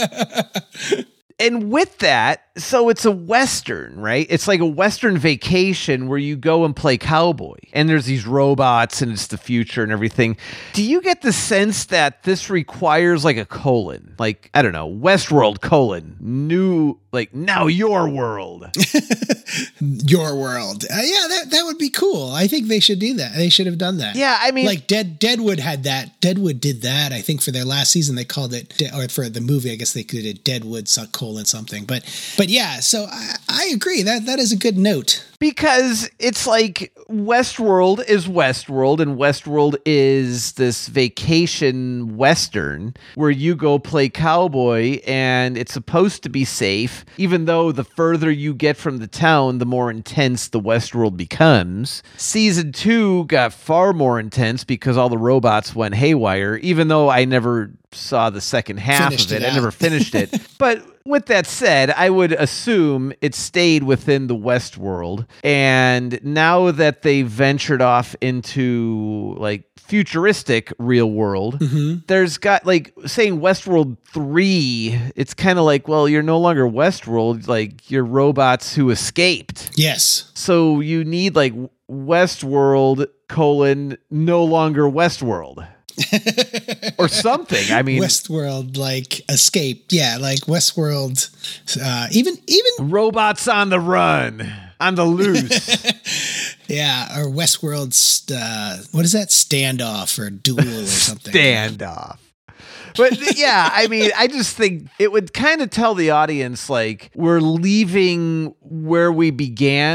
And with that, so it's a Western, right? It's like a Western vacation where you go and play cowboy. And there's these robots and it's the future and everything. Do you get the sense that this requires like a colon? Like, I don't know, Westworld colon, new, like now your world. Your world. Uh, yeah, that, that would be cool. I think they should do that. They should have done that. Yeah, I mean, like Dead Deadwood had that. Deadwood did that. I think for their last season they called it, De- or for the movie, I guess they did it Deadwood colon something. But but yeah, so I, I agree that that is a good note. Because it's like Westworld is Westworld, and Westworld is this vacation Western where you go play cowboy and it's supposed to be safe, even though the further you get from the town, the more intense the Westworld becomes. Season two got far more intense because all the robots went haywire, even though I never saw the second half Finished of it. it I never out. finished it. But with that said, I would assume it stayed within the West world. And now that they ventured off into like futuristic real world, Mm-hmm. there's got like saying Westworld three, it's kind of like, well, you're no longer Westworld, like you're robots who escaped. Yes. So you need like Westworld colon no longer Westworld. Or something. I mean, Westworld like escape. Yeah, like Westworld. Uh, even even robots on the run, on the loose. yeah, or Westworld's uh, what is that? Standoff or duel or something. Standoff. But yeah, I mean, I just think it would kind of tell the audience like we're leaving where we began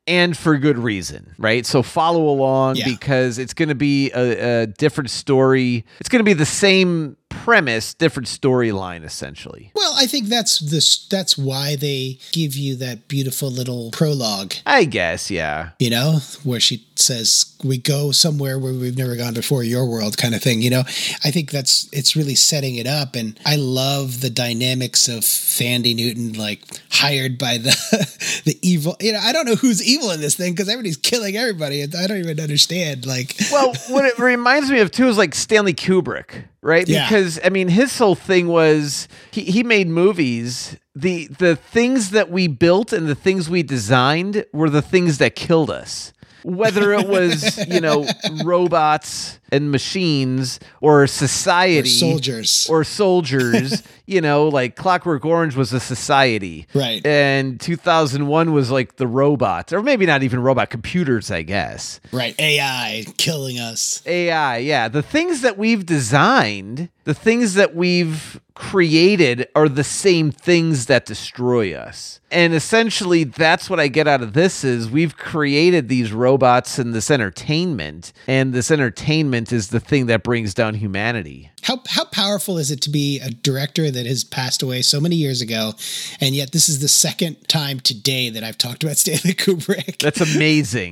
and for good reason, right? So follow along Yeah. because it's going to be a, a different story. It's going to be the same premise, different storyline, essentially. Well, I think that's this. That's why they give you that beautiful little prologue, I guess, yeah. you know, where she says, we go somewhere where we've never gone before, your world kind of thing, you know. I think that's, it's really setting it up. And I love the dynamics of Thandie Newton, like hired by the the evil, you know, I don't know who's evil in this thing because everybody's killing everybody. I don't even understand. Like, Well, what it reminds me of, too, is like Stanley Kubrick, right? Yeah. Because, I mean, his whole thing was he, he made movies. The, the things that we built and the things we designed were the things that killed us. Whether it was, you know, robots and machines or society. Or soldiers. Or soldiers, you know, like Clockwork Orange was a society. Right. And two thousand one was like the robots, or maybe not even robot, computers, I guess. Right. A I killing us. A I, yeah. The things that we've designed, the things that we've created are the same things that destroy us. And essentially that's what I get out of this is we've created these robots and this entertainment, and this entertainment is the thing that brings down humanity. How how powerful is it to be a director that has passed away so many years ago, and yet this is the second time today that I've talked about Stanley Kubrick? That's amazing.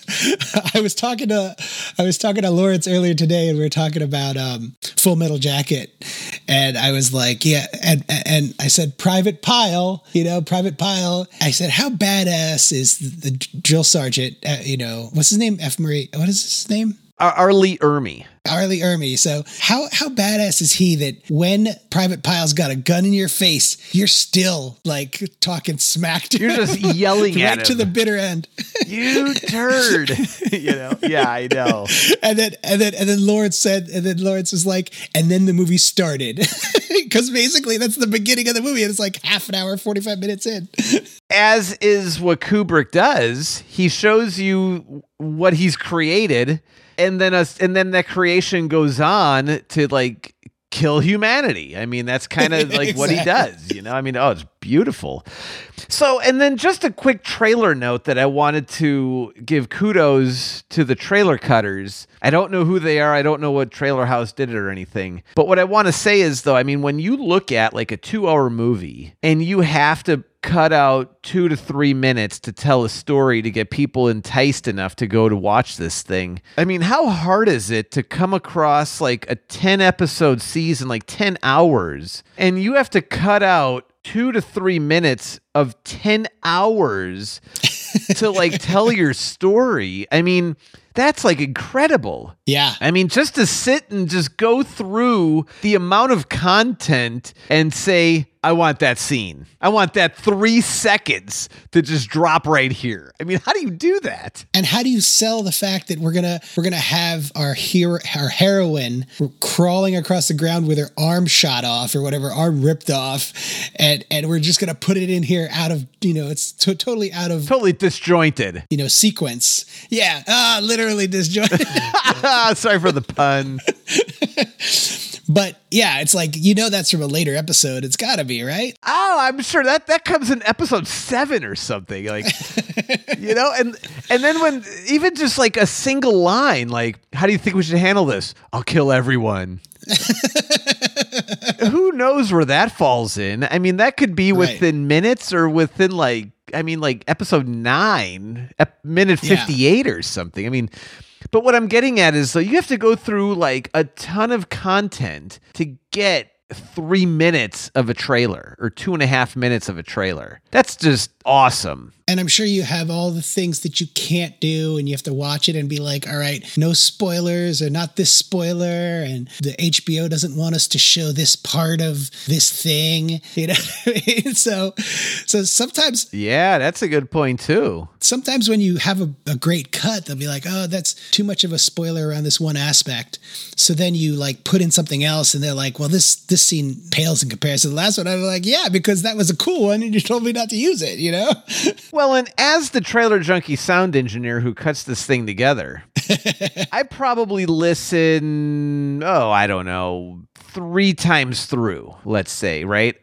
I was talking to I was talking to Lawrence earlier today, and we were talking about um, Full Metal Jacket, and I was like, yeah, and and I said Private Pyle, you know, Private Pyle. I said, how badass is the, the drill sergeant? Uh, you know, what's his name? F. Murray. What is his name? Ar- Arlie Ermy. Arlie Ermy. So how how badass is he that when Private Pyle's got a gun in your face, you're still like talking smack to You're him, just yelling right at him. to the bitter end. You turd. You know? Yeah, I know. And then and then and then Lawrence said, and then Lawrence was like, and then the movie started. Because basically that's the beginning of the movie, and it's like half an hour, forty-five minutes in. As is what Kubrick does, he shows you what he's created, and then us, and then that creation goes on to like kill humanity. I mean, that's kind of like what he does, you know? I mean, oh, it's beautiful. So, and then just a quick trailer note that I wanted to give kudos to the trailer cutters. I don't know who they are. I don't know what Trailer House did it or anything. But what I want to say is, though, I mean, when you look at like a two-hour movie and you have to cut out two to three minutes to tell a story to get people enticed enough to go to watch this thing. I mean, how hard is it to come across like a ten episode season, like ten hours, and you have to cut out two to three minutes of ten hours to like tell your story? I mean, that's like incredible. Yeah. I mean, just to sit and just go through the amount of content and say, I want that scene. I want that three seconds to just drop right here. I mean, how do you do that? And how do you sell the fact that we're gonna we're gonna have our hero, our heroine crawling across the ground with her arm shot off or whatever, arm ripped off, and and we're just gonna put it in here out of, you know, it's to- totally out of Totally disjointed. you know sequence. Yeah, ah, literally disjointed. Sorry for the pun. But yeah, it's like, you know, that's from a later episode. It's got to be, right? Oh, I'm sure that that comes in episode seven or something. Like, you know, and and then when even just like a single line, like, how do you think we should handle this? I'll kill everyone. Who knows where that falls in? I mean, that could be Right. within minutes or within like, I mean, like episode nine, ep- minute Yeah. fifty-eight or something. I mean, but what I'm getting at is, so you have to go through like a ton of content to get three minutes of a trailer or two and a half minutes of a trailer. That's just awesome. And I'm sure you have all the things that you can't do, and you have to watch it and be like, all right, no spoilers or not this spoiler. And the H B O doesn't want us to show this part of this thing, you know? so, so sometimes, Yeah, that's a good point too. sometimes when you have a, a great cut, they'll be like, oh, that's too much of a spoiler around this one aspect. So then you like put in something else, and they're like, well, this, this scene pales in comparison to the last one. I'm like, yeah, because that was a cool one and you told me not to use it, you know? Well, and as the Trailer Junkie sound engineer who cuts this thing together, I probably listen, oh, I don't know, three times through, let's say, right?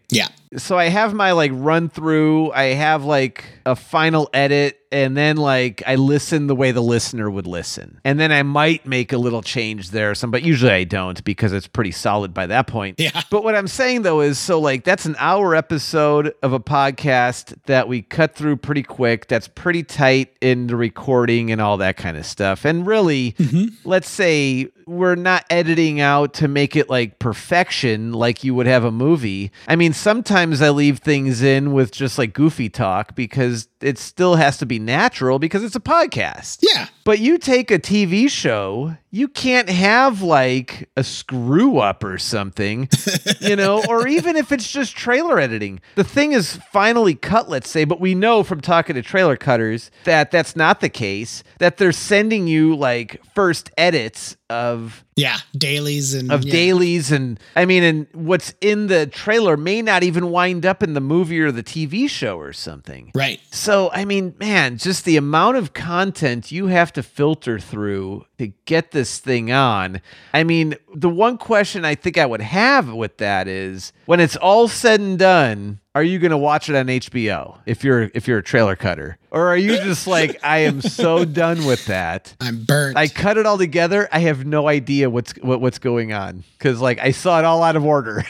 Yeah. So I have my like run through, I have like a final edit, and then like I listen the way the listener would listen. And then I might make a little change there or some, but usually I don't because it's pretty solid by that point. Yeah. But what I'm saying though is so like that's an hour episode of a podcast that we cut through pretty quick. That's pretty tight in the recording and all that kind of stuff. And really, mm-hmm. let's say we're not editing out to make it like perfection like you would have a movie. I mean, sometimes I leave things in with just like goofy talk because it still has to be natural because it's a podcast. Yeah. But you take a T V show, you can't have like a screw up or something, you know, or even if it's just trailer editing. The thing is finally cut, let's say, but we know from talking to trailer cutters that that's not the case, that they're sending you like first edits of yeah, dailies and of yeah. dailies. And I mean, and what's in the trailer may not even wind up in the movie or the T V show or something. Right. So, I mean, man, just the amount of content you have to filter through to get this thing on. I mean, the one question I think I would have with that is when it's all said and done, are you going to watch it on H B O if you're if you're a trailer cutter? Or are you just like, I am so done with that. I'm burnt. I cut it all together. I have no idea what's what, what's going on because like I saw it all out of order.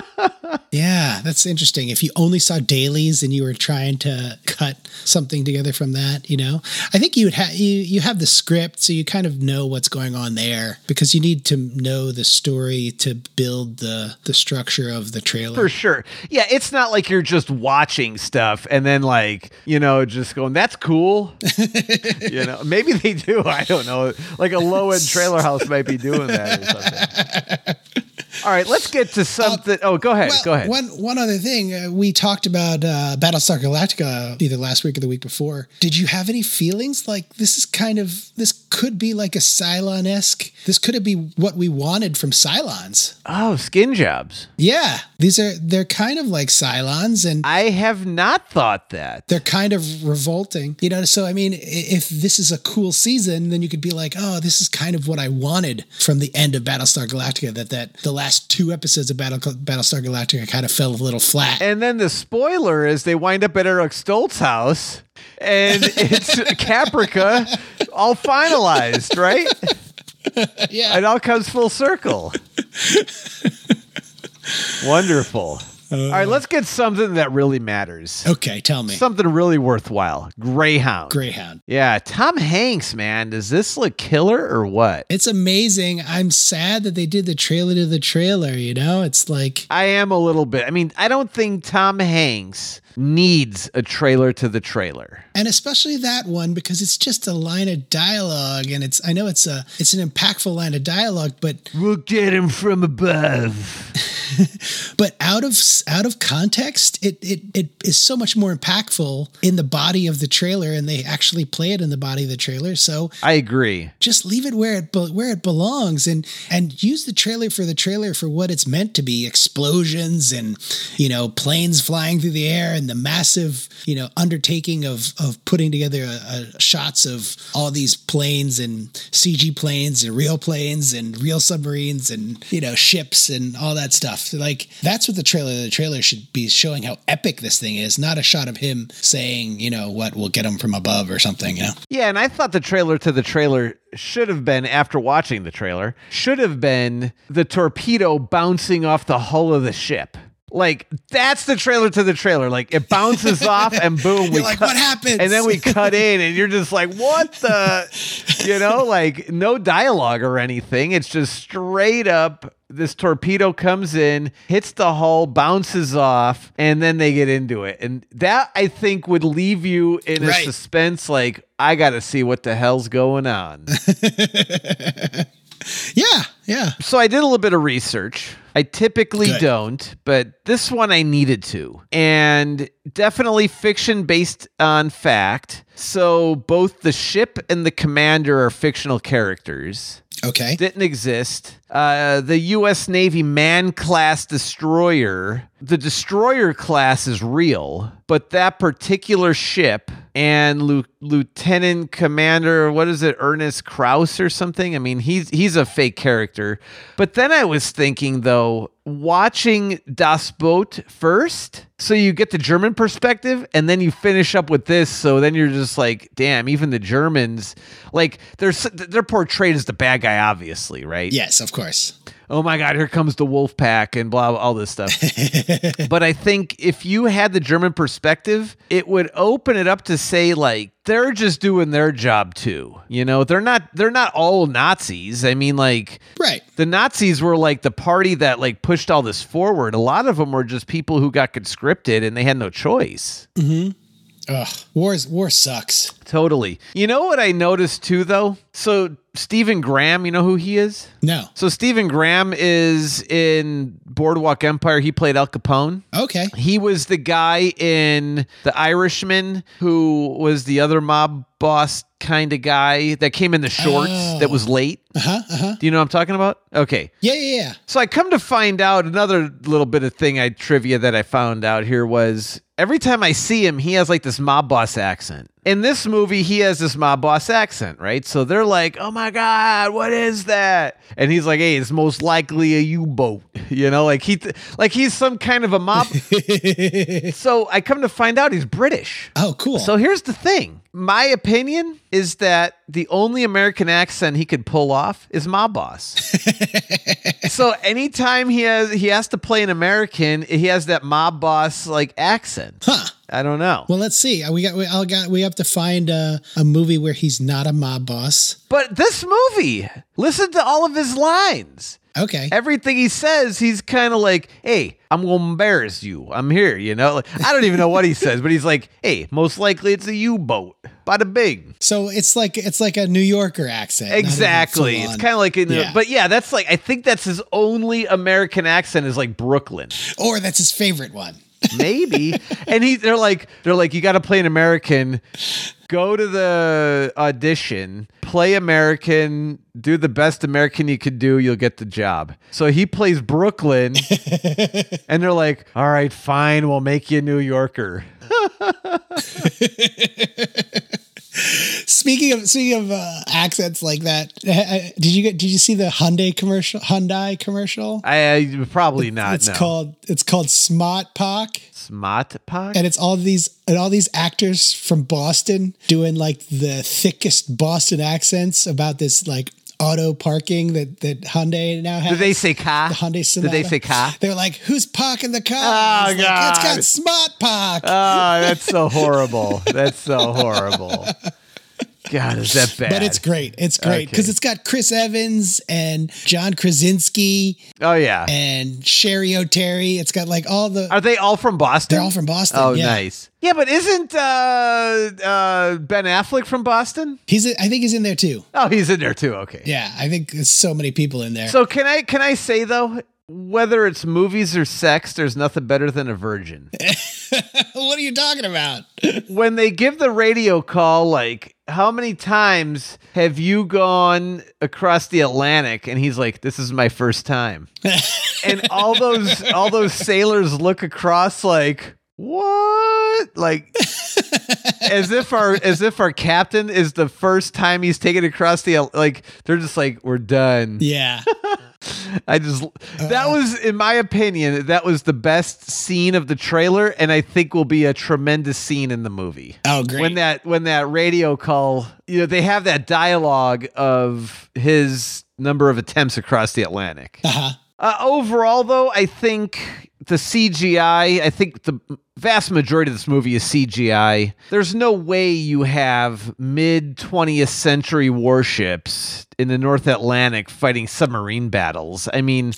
Yeah, that's interesting. If you only saw dailies and you were trying to cut something together from that, you know, I think you would have you you have the script, so you kind of know what's going on there because you need to know the story to build the the structure of the trailer. For sure. Yeah, it's not like you're just watching stuff and then like, you know, just going, that's cool. You know, maybe they do. I don't know. Like a low-end trailer house might be doing that or something. All right, let's get to something. Uh, oh, go ahead. Well, go ahead. One one other thing. Uh, we talked about uh, Battlestar Galactica either last week or the week before. Did you have any feelings like this is kind of, this could be like a Cylon-esque? This could be what we wanted from Cylons. Oh, skin jobs. Yeah. These are, they're kind of like Cylons, and I have not thought that. They're kind of revolting. You know, so I mean, if this is a cool season, then you could be like, oh, this is kind of what I wanted from the end of Battlestar Galactica, that, that the last two episodes of Battle, Battlestar Galactica kind of fell a little flat. And then the spoiler is they wind up at Eric Stoltz's house, and it's Caprica all finalized, right? Yeah. It all comes full circle. Wonderful. Uh, All right, let's get something that really matters. Okay, tell me. Something really worthwhile. Greyhound. Greyhound. Yeah, Tom Hanks, man. Does this look killer or what? It's amazing. I'm sad that they did the trailer to the trailer, you know? It's like... I am a little bit. I mean, I don't think Tom Hanks needs a trailer to the trailer. And especially that one, because it's just a line of dialogue, and it's, I know it's a, it's an impactful line of dialogue, but... We'll get him from above. But out of out of context, it, it it is so much more impactful in the body of the trailer, and they actually play it in the body of the trailer. So I agree. Just leave it where it where it belongs, and and use the trailer for the trailer for what it's meant to be: explosions and, you know, planes flying through the air, and the massive, you know, undertaking of of putting together a, a shots of all these planes and C G planes and real planes and real submarines and, you know, ships and all that stuff. So like, that's what the trailer the trailer should be showing, how epic this thing is, not a shot of him saying, you know, what will get him from above or something, you know? Yeah, and I thought the trailer to the trailer should have been, after watching the trailer, should have been the torpedo bouncing off the hull of the ship. Like, that's the trailer to the trailer. Like, it bounces off and boom, we you're like, cut, what happens? And then we cut in and you're just like, what the, you know, like no dialogue or anything. It's just straight up. This torpedo comes in, hits the hull, bounces off, and then they get into it. And that, I think, would leave you in a right. suspense, like, I got to see what the hell's going on. Yeah, yeah. So I did a little bit of research. I typically Good. don't, but this one I needed to. And definitely fiction based on fact. So both the ship and the commander are fictional characters. Okay. Didn't exist. Uh, the U S Navy Man-class destroyer the destroyer class is real, but that particular ship and Lu- Lieutenant Commander, what is it, Ernest Krauss or something? I mean, he's he's a fake character. But then I was thinking, though, watching Das Boot first, so you get the German perspective, and then you finish up with this, so then you're just like, damn, even the Germans, like, they're, they're portrayed as the bad guy, obviously, right? Yes, of course. Oh my God, here comes the wolf pack and blah, blah, all this stuff. But I think if you had the German perspective, it would open it up to say, like, they're just doing their job too. You know, they're not they're not all Nazis. I mean, like, right. The Nazis were like the party that like pushed all this forward. A lot of them were just people who got conscripted and they had no choice. Mm-hmm. Ugh, war's, war sucks. Totally. You know what I noticed too, though? So Stephen Graham, you know who he is? No. So Stephen Graham is in Boardwalk Empire. He played Al Capone. Okay. He was the guy in The Irishman who was the other mob boss kind of guy that came in the shorts Oh. that was late. Uh-huh, uh-huh. Do you know what I'm talking about? Okay. Yeah, yeah, yeah. So I come to find out, another little bit of thing I trivia that I found out here was every time I see him, he has like this mob boss accent. In this movie, he has this mob boss accent, right? So they're like, oh my God, what is that? And he's like, hey, it's most likely a U-boat. You know, like he, th- like he's some kind of a mob. So I come to find out he's British. Oh, cool. So here's the thing. My opinion is that the only American accent he could pull off is mob boss. So anytime he has he has to play an American, he has that mob boss like accent. Huh. I don't know. Well, let's see. We got we all got we have to find a, a movie where he's not a mob boss. But this movie, listen to all of his lines. Okay. Everything he says, he's kind of like, hey, I'm going to embarrass you. I'm here, you know? Like, I don't even know what he says, but he's like, hey, most likely it's a U-boat. Bada bing. So it's like it's like a New Yorker accent. not even Exactly. full It's on. kind of like, in the, Yeah. but yeah, that's like, I think that's his only American accent is like Brooklyn. Or that's his favorite one. Maybe. And he, they're like, they're like, you got to play an American. Go to the audition, play American, do the best American you could do. You'll get the job. So he plays Brooklyn, and they're like, all right, fine, we'll make you a New Yorker. Speaking of speaking of uh, accents like that, uh, did you get did you see the Hyundai commercial? Hyundai commercial? I, I probably not. It's no. called it's called Smart Park, Smart Park. and it's all these and all these actors from Boston doing like the thickest Boston accents about this like auto parking that that Hyundai now has. Did they say car? The Hyundai Sonata. Did they say car? They're like, who's parking the car? Oh, It's like, God. it's got Smart Park. Oh, that's so horrible. That's so horrible. God, is that bad? But it's great. It's great because Okay. it's got Chris Evans and John Krasinski Oh, yeah. and Sherry O'Terry. It's got like all the. Are they all from Boston? They're all from Boston. Oh, yeah. nice. Yeah, but isn't uh, uh, Ben Affleck from Boston? He's. I think he's in there too. Oh, he's in there too. Okay. Yeah, I think there's so many people in there. So can I can I say though, whether it's movies or sex, there's nothing better than a virgin. What are you talking about? When they give the radio call, like, how many times have you gone across the Atlantic? And he's like, "This is my first time," and all those all those sailors look across like, what? Like, as if our as if our captain is the first time he's taken across the like. They're just like, we're done. Yeah. I just that was, in my opinion, that was the best scene of the trailer, and I think will be a tremendous scene in the movie. Oh, great. When that when that radio call, you know, they have that dialogue of his number of attempts across the Atlantic. Uh-huh. Uh, overall, though, I think the C G I, I think the vast majority of this movie is C G I. There's no way you have mid-twentieth century warships in the North Atlantic fighting submarine battles. I mean,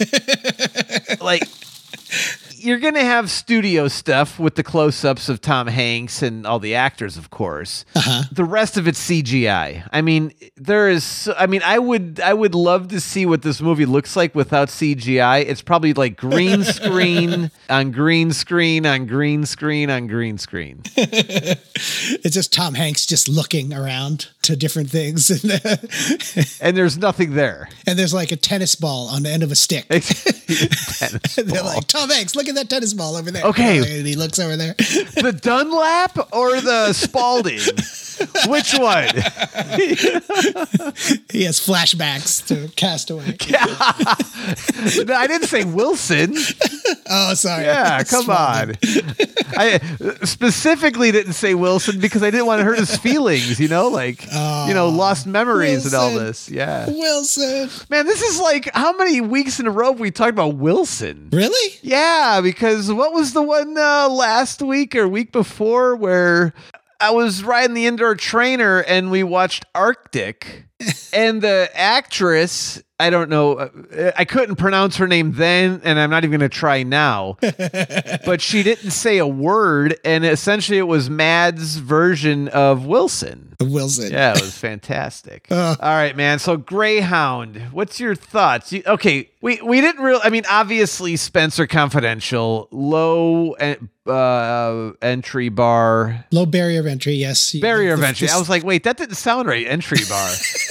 like, you're going to have studio stuff with the close-ups of Tom Hanks and all the actors, of course. Uh-huh. The rest of it's C G I. I mean, there is. so- I mean, I would. I would love to see what this movie looks like without C G I. It's probably like green screen on green screen on green screen on green screen. It's just Tom Hanks just looking around to different things, And there's nothing there. and there's like a tennis ball on the end of a stick. Tennis They're ball. like, Tom Hanks, look at at that tennis ball over there. Okay. And he looks over there. The Dunlap or the Spalding? Which one? He has flashbacks to Castaway. No, I didn't say Wilson. Oh, sorry. Yeah, come on. I specifically didn't say Wilson because I didn't want to hurt his feelings, you know, like, Oh, you know, lost memories and all Wilson. this. Yeah. Wilson. Man, this is like, how many weeks in a row have we talked about Wilson? Really? Yeah, because what was the one uh, last week or week before where I was riding the indoor trainer and we watched Arctic and the actress, I don't know, uh, I couldn't pronounce her name then and I'm not even going to try now, but she didn't say a word and essentially it was Mad's version of Wilson. Wilson. Yeah, it was fantastic. Uh. All right, man. So Greyhound, what's your thoughts? You, okay, we, we didn't really, I mean, obviously Spencer Confidential, low en- uh, entry bar. Low barrier of entry, yes. Barrier of The- entry. the- I was like, wait, that didn't sound right. Entry bar.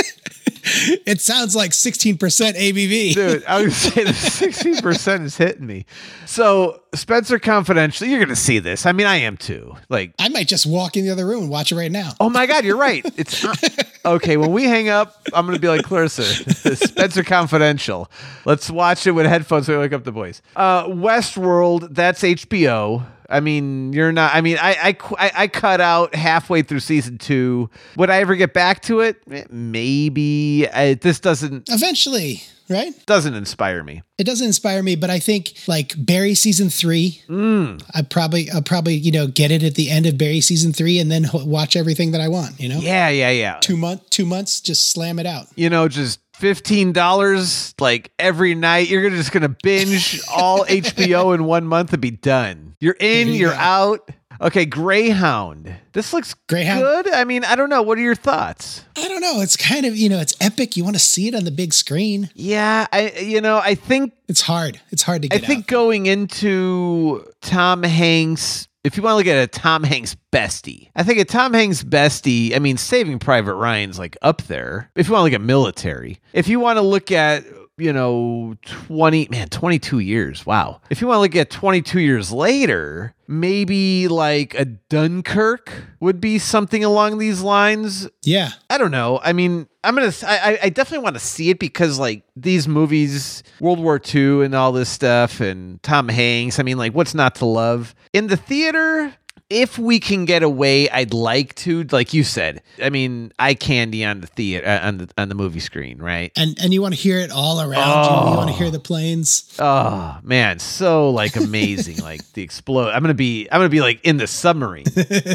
It sounds like sixteen percent A B V. Dude, I was saying the sixteen percent is hitting me. So Spencer Confidential, you're going to see this. I mean, I am too. Like, I might just walk in the other room and watch it right now. oh my God, you're right. It's not. Okay, when we hang up, I'm going to be like, Clarissa, Spencer Confidential. Let's watch it with headphones so we wake up the boys. Uh, Westworld, that's H B O. I mean, you're not, I mean, I, I, qu- I, I cut out halfway through season two. Would I ever get back to it? Eh, Maybe. I, this doesn't, Eventually, right? doesn't inspire me. It doesn't inspire me, but I think like Barry season three, Mm. I probably, I'll probably, you know, get it at the end of Barry season three and then ho- watch everything that I want, you know? Yeah, yeah, yeah. Two month, two months, just slam it out. You know, just fifteen dollars like every night. You're gonna just going to binge all H B O in one month and be done. You're in, There you you're go. out. Okay, Greyhound. This looks Greyhound? good. I mean, I don't know. What are your thoughts? I don't know. It's kind of, you know, it's epic. You want to see it on the big screen. Yeah, I you know, I think It's hard. It's hard to I get think out. going into Tom Hanks, if you want to look at a Tom Hanks bestie, I think a Tom Hanks bestie, I mean, Saving Private Ryan's like up there. If you want to look at military, if you want to look at, you know, twenty, man, twenty-two years. Wow. If you want to look at twenty-two years later, maybe like a Dunkirk would be something along these lines. Yeah. I don't know. I mean, I'm gonna. I, I definitely want to see it because, like, these movies, World War Two, and all this stuff, and Tom Hanks. I mean, like, what's not to love in the theater? If we can get away, I'd like to. Like you said, I mean, eye candy on the theater uh, on the on the movie screen, right? And and you want to hear it all around you. You want to hear the planes. Oh man, so like amazing, like the explode. I'm gonna be. I'm gonna be like in the submarine.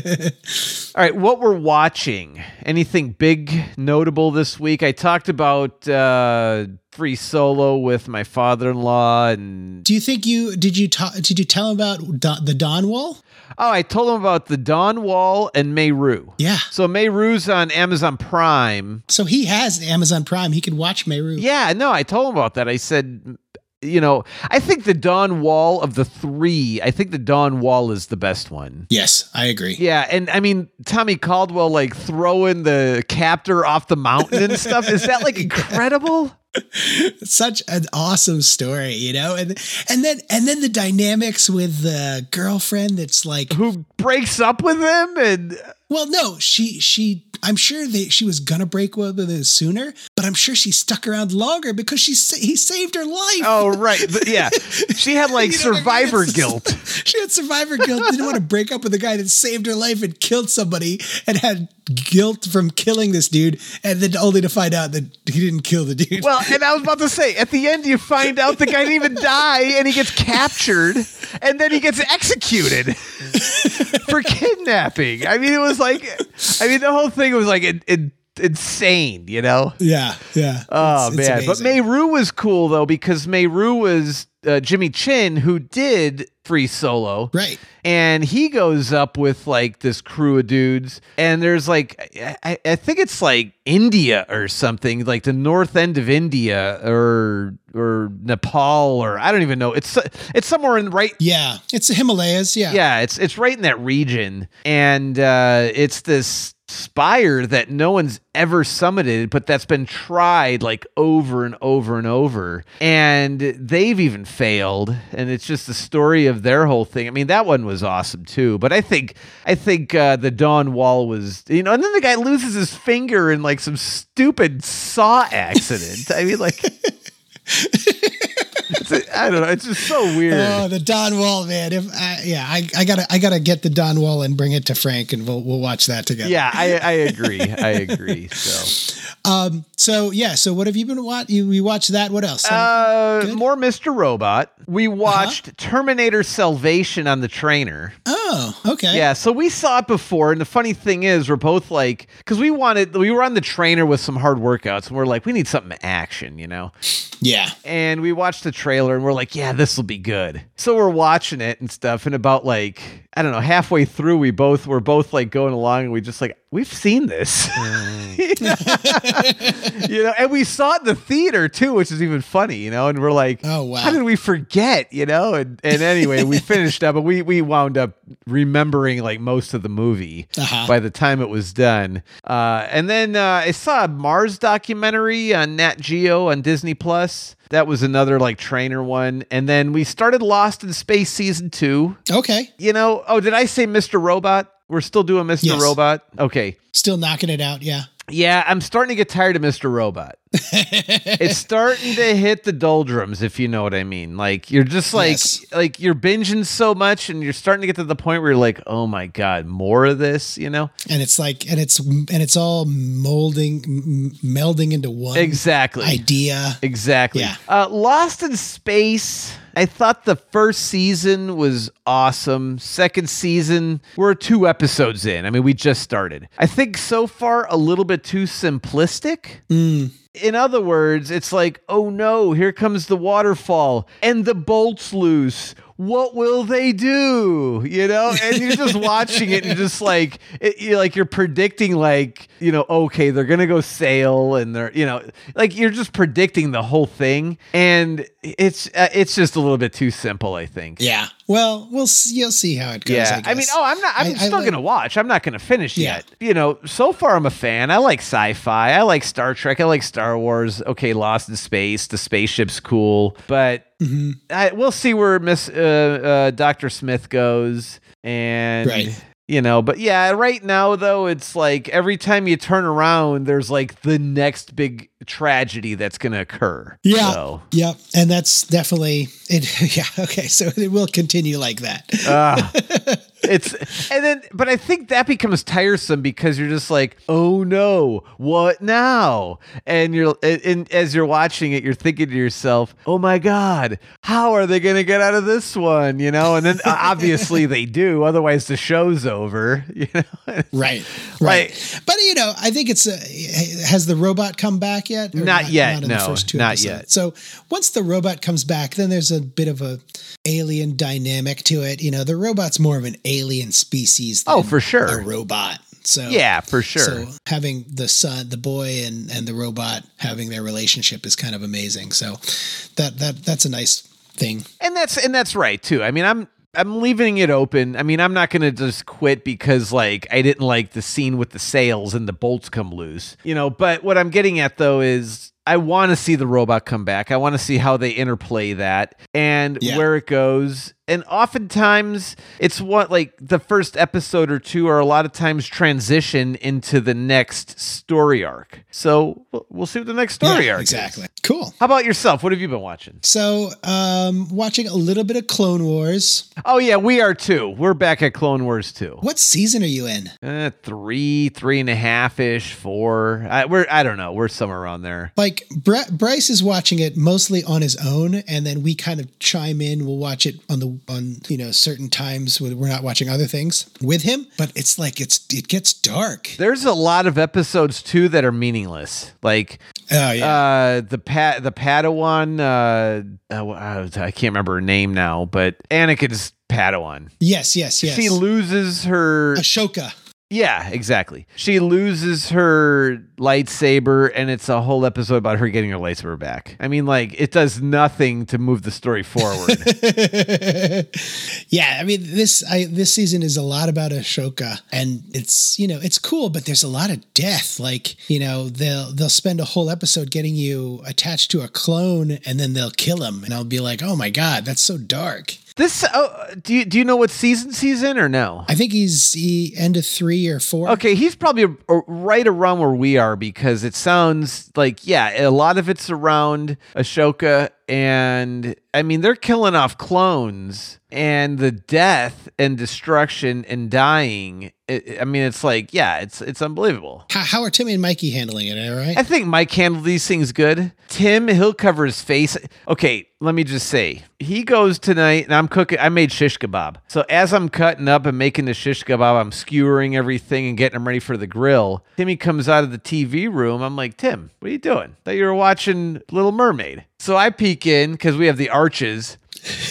All right, what we're watching? Anything big, notable this week? I talked about uh, Free Solo with my father-in-law, and Do you think you did you talk? Did you tell him about Don, the Dawn Wall? oh, I told him about the Dawn Wall and Meru. Yeah. So Meru's on Amazon Prime. So he has Amazon Prime. He could watch Meru. Yeah, no, I told him about that. I said, you know, I think the Dawn Wall of the three, I think the Dawn Wall is the best one. Yes, I agree. Yeah, and I mean, Tommy Caldwell, like, throwing the captor off the mountain and stuff. Is that, like, incredible? It's such an awesome story, you know, and and then and then the dynamics with the girlfriend that's like, Who breaks up with him and... well, no, she she. I'm sure that she was gonna break with him sooner, but I'm sure she stuck around longer because she sa- he saved her life. Oh, right. Th- Yeah. She had, like, You know what I mean? survivor It's- guilt. She had survivor guilt. Didn't want to break up with the guy that saved her life and killed somebody, and had guilt from killing this dude, and then only to find out that he didn't kill the dude. Well, and I was about to say, at the end, you find out the guy didn't even die, and he gets captured, and then he gets executed for kidnapping. I mean, it was like, I mean, the whole thing was like in, in, insane, you know? yeah, yeah. Oh, It's- it's man. But amazing. Meru was cool, though, because Meru was uh, Jimmy Chin, who did Free Solo. Right. And he goes up with like this crew of dudes, and there's like I, I think it's like India or something, like the north end of India or or Nepal, or I don't even know. It's it's somewhere in right. Yeah, it's the Himalayas. Yeah. Yeah, it's it's right in that region, and uh, it's this spire that no one's ever summited, but that's been tried like over and over and over. And they've even failed. And it's just the story of their whole thing. I mean, that one was awesome too. But I think, I think uh, the Dawn Wall was, you know, and then the guy loses his finger in like some stupid saw accident. I mean, like, it's a, I don't know. It's just so weird. Oh, the Dawn Wall, man. If I, yeah, I, I gotta, I gotta get the Dawn Wall and bring it to Frank, and we'll we'll watch that together. Yeah, I, I agree. I agree. So, um, so yeah. So what have you been watching? You, you watched that? What else? Uh, more Mister Robot. We watched uh-huh. Terminator Salvation on the trainer. Oh, okay. Yeah, so we saw it before, and the funny thing is, we're both like, because we wanted, we were on the trainer with some hard workouts, and we're like, we need something action, you know? Yeah. And we watched the trailer, and we're like, yeah, this will be good. So we're watching it and stuff, and about like, I don't know, halfway through, we both were both like going along, and we just like, we've seen this. You know, and we saw it in the theater too, which is even funny, you know, and we're like, oh wow, how did we forget, you know? And and anyway, we finished up, and we we wound up remembering like most of the movie uh-huh. by the time it was done. Uh, and then uh, I saw a Mars documentary on Nat Geo on Disney Plus. That was another like trainer one. And then we started Lost in Space season two. Okay. You know, oh, did I say Mister Robot? We're still doing Mister Yes. Robot? Okay. Still knocking it out, yeah. Yeah, I'm starting to get tired of Mister Robot. It's starting to hit the doldrums, if you know what I mean. Like, you're just like, yes. like you're binging so much, and you're starting to get to the point where you're like, oh my God, more of this, you know? And it's like, and it's, and it's all molding, m- melding into one exactly idea. Exactly. Yeah. Uh, Lost in Space. I thought the first season was awesome. Second season, we're two episodes in. I mean, we just started. I think so far a little bit too simplistic. Mm. In other words, it's like, oh no, here comes the waterfall and the bolt's loose. What will they do? You know, and you're just watching it and you're just like, it, you're like, you're predicting like, you know, okay, they're going to go sail and they're, you know, like you're just predicting the whole thing. And it's, uh, it's just a little bit too simple, I think. Yeah. Well, we'll see, you'll see how it goes. Yeah. I, I mean, oh, I'm not, I'm I, still I like, going to watch. I'm not going to finish yeah. yet. You know, so far I'm a fan. I like sci-fi. I like Star Trek. I like Star Wars. Okay. Lost in Space. The spaceship's cool, but mm-hmm. I, we'll see where Miss uh, uh, Doctor Smith goes, and right. you know. But yeah, right now though, it's like every time you turn around, there's like the next big tragedy that's going to occur. Yeah, so. yeah, and that's definitely it. Yeah, okay, so it will continue like that. uh, it's and then, but I think that becomes tiresome because you're just like, oh no, what now? And you're and, and as you're watching it, you're thinking to yourself, oh my God, how are they going to get out of this one? You know, and then obviously they do, otherwise the show's over. You know, right, right. Like, but you know, I think it's a, has the robot come back yet? Not, not yet. Not in no, the first two not episodes. yet. So once the robot comes back, then there's a bit of a alien dynamic to it. You know, the robot's more of an alien species than oh, for sure. a robot. So yeah, for sure. So having the son, the boy, and and the robot having their relationship is kind of amazing. So that that that's a nice thing. And that's and that's right too. I mean, I'm. I'm leaving it open. I mean, I'm not going to just quit because like I didn't like the scene with the sails and the bolts come loose, you know, but what I'm getting at though is I want to see the robot come back. I want to see how they interplay that and yeah. where it goes. And oftentimes it's what like the first episode or two are a lot of times transition into the next story arc. So we'll see what the next story yeah, arc exactly. is. Cool. How about yourself? What have you been watching? So um, watching a little bit of Clone Wars. Oh yeah, we are too. We're back at Clone Wars too. What season are you in? Uh, three, three and a half ish, four. I, we're I don't know. We're somewhere around there. Like Br- Bryce is watching it mostly on his own, and then we kind of chime in. We'll watch it on the on you know certain times when we're not watching other things with him. But it's like it's it gets dark. There's a lot of episodes too that are meaningless. Like oh yeah, uh, the pat the Padawan. Uh, uh, I can't remember her name now, but Anakin's Padawan. Yes, yes, yes. She loses her Ashoka. Yeah, exactly. She loses her lightsaber, and it's a whole episode about her getting her lightsaber back. I mean, like, it does nothing to move the story forward. Yeah, I mean, this I, this season is a lot about Ahsoka, and it's, you know, it's cool, but there's a lot of death. Like, you know, they'll they'll spend a whole episode getting you attached to a clone, and then they'll kill him, and I'll be like, oh my god, that's so dark. This, oh, do you do you know what season he's in or no? I think he's he end of three or four. Okay, he's probably a, a, right around where we are, because it sounds like, yeah, a lot of it's around Ahsoka, and I mean, they're killing off clones, and the death and destruction and dying. It, I mean, it's like, yeah, it's it's unbelievable. How, how are Timmy and Mikey handling it? All right. I think Mike handled these things good. Tim, he'll cover his face. Okay, let me just say, he goes tonight, and I'm cooking. I made shish kebab. So as I'm cutting up and making the shish kebab, I'm skewering everything and getting them ready for the grill. Timmy comes out of the T V room. I'm like, Tim, what are you doing? Thought you were watching Little Mermaid. So I peek in because we have the arches,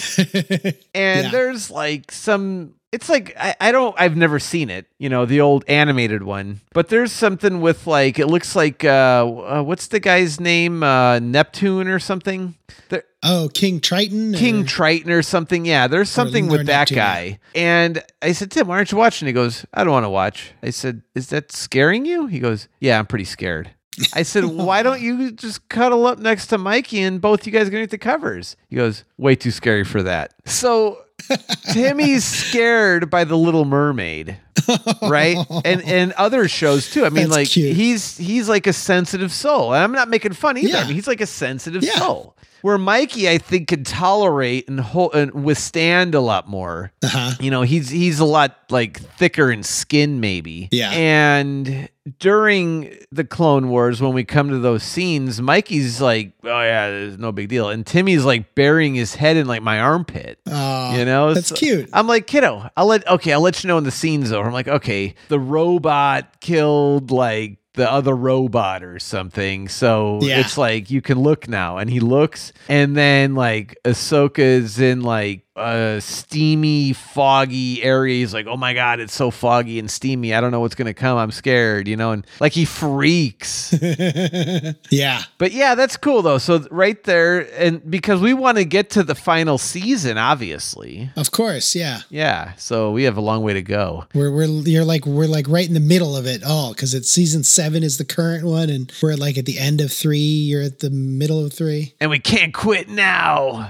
and Yeah. there's like some. It's like, I, I don't, I've never seen it, you know, the old animated one, but there's something with like, it looks like, uh, uh what's the guy's name? Uh, Neptune or something? There, Oh, King Triton? or- King Triton or something. Yeah, there's something or with that Neptune. guy. And I said, Tim, why aren't you watching? He goes, I don't want to watch. I said, is that scaring you? He goes, yeah, I'm pretty scared. I said, why don't you just cuddle up next to Mikey and both you guys are going to get the covers? He goes, way too scary for that. So Timmy's scared by the Little Mermaid, right? And and other shows too. I mean, That's like cute. he's he's like a sensitive soul. And I'm not making fun either. Yeah. I mean, he's like a sensitive Yeah. soul. Where Mikey, I think, could tolerate and, hold, and withstand a lot more. Uh-huh. You know, he's he's a lot like thicker in skin, maybe. Yeah. And during the Clone Wars, when we come to those scenes, Mikey's like, "Oh yeah, there's no big deal," and Timmy's like burying his head in like my armpit. Aw, You know, that's So- cute. I'm like, kiddo, I'll let okay, I'll let you know when the scene's over. I'm like, okay, the robot killed like the other robot or something. So Yeah. it's like you can look now. And he looks, and then like Ahsoka is in like a steamy, foggy area. He's like, oh my God, it's so foggy and steamy. I don't know what's gonna come. I'm scared, you know, and like he freaks. Yeah. But yeah, that's cool though. So right there, and because we want to get to the final season, obviously. Of course. Yeah. Yeah, so we have a long way to go. We're we're you're like we're like right in the middle of it all, because it's season seven is the current one, and we're like at the end of three. You're at the middle of three. And we can't quit now.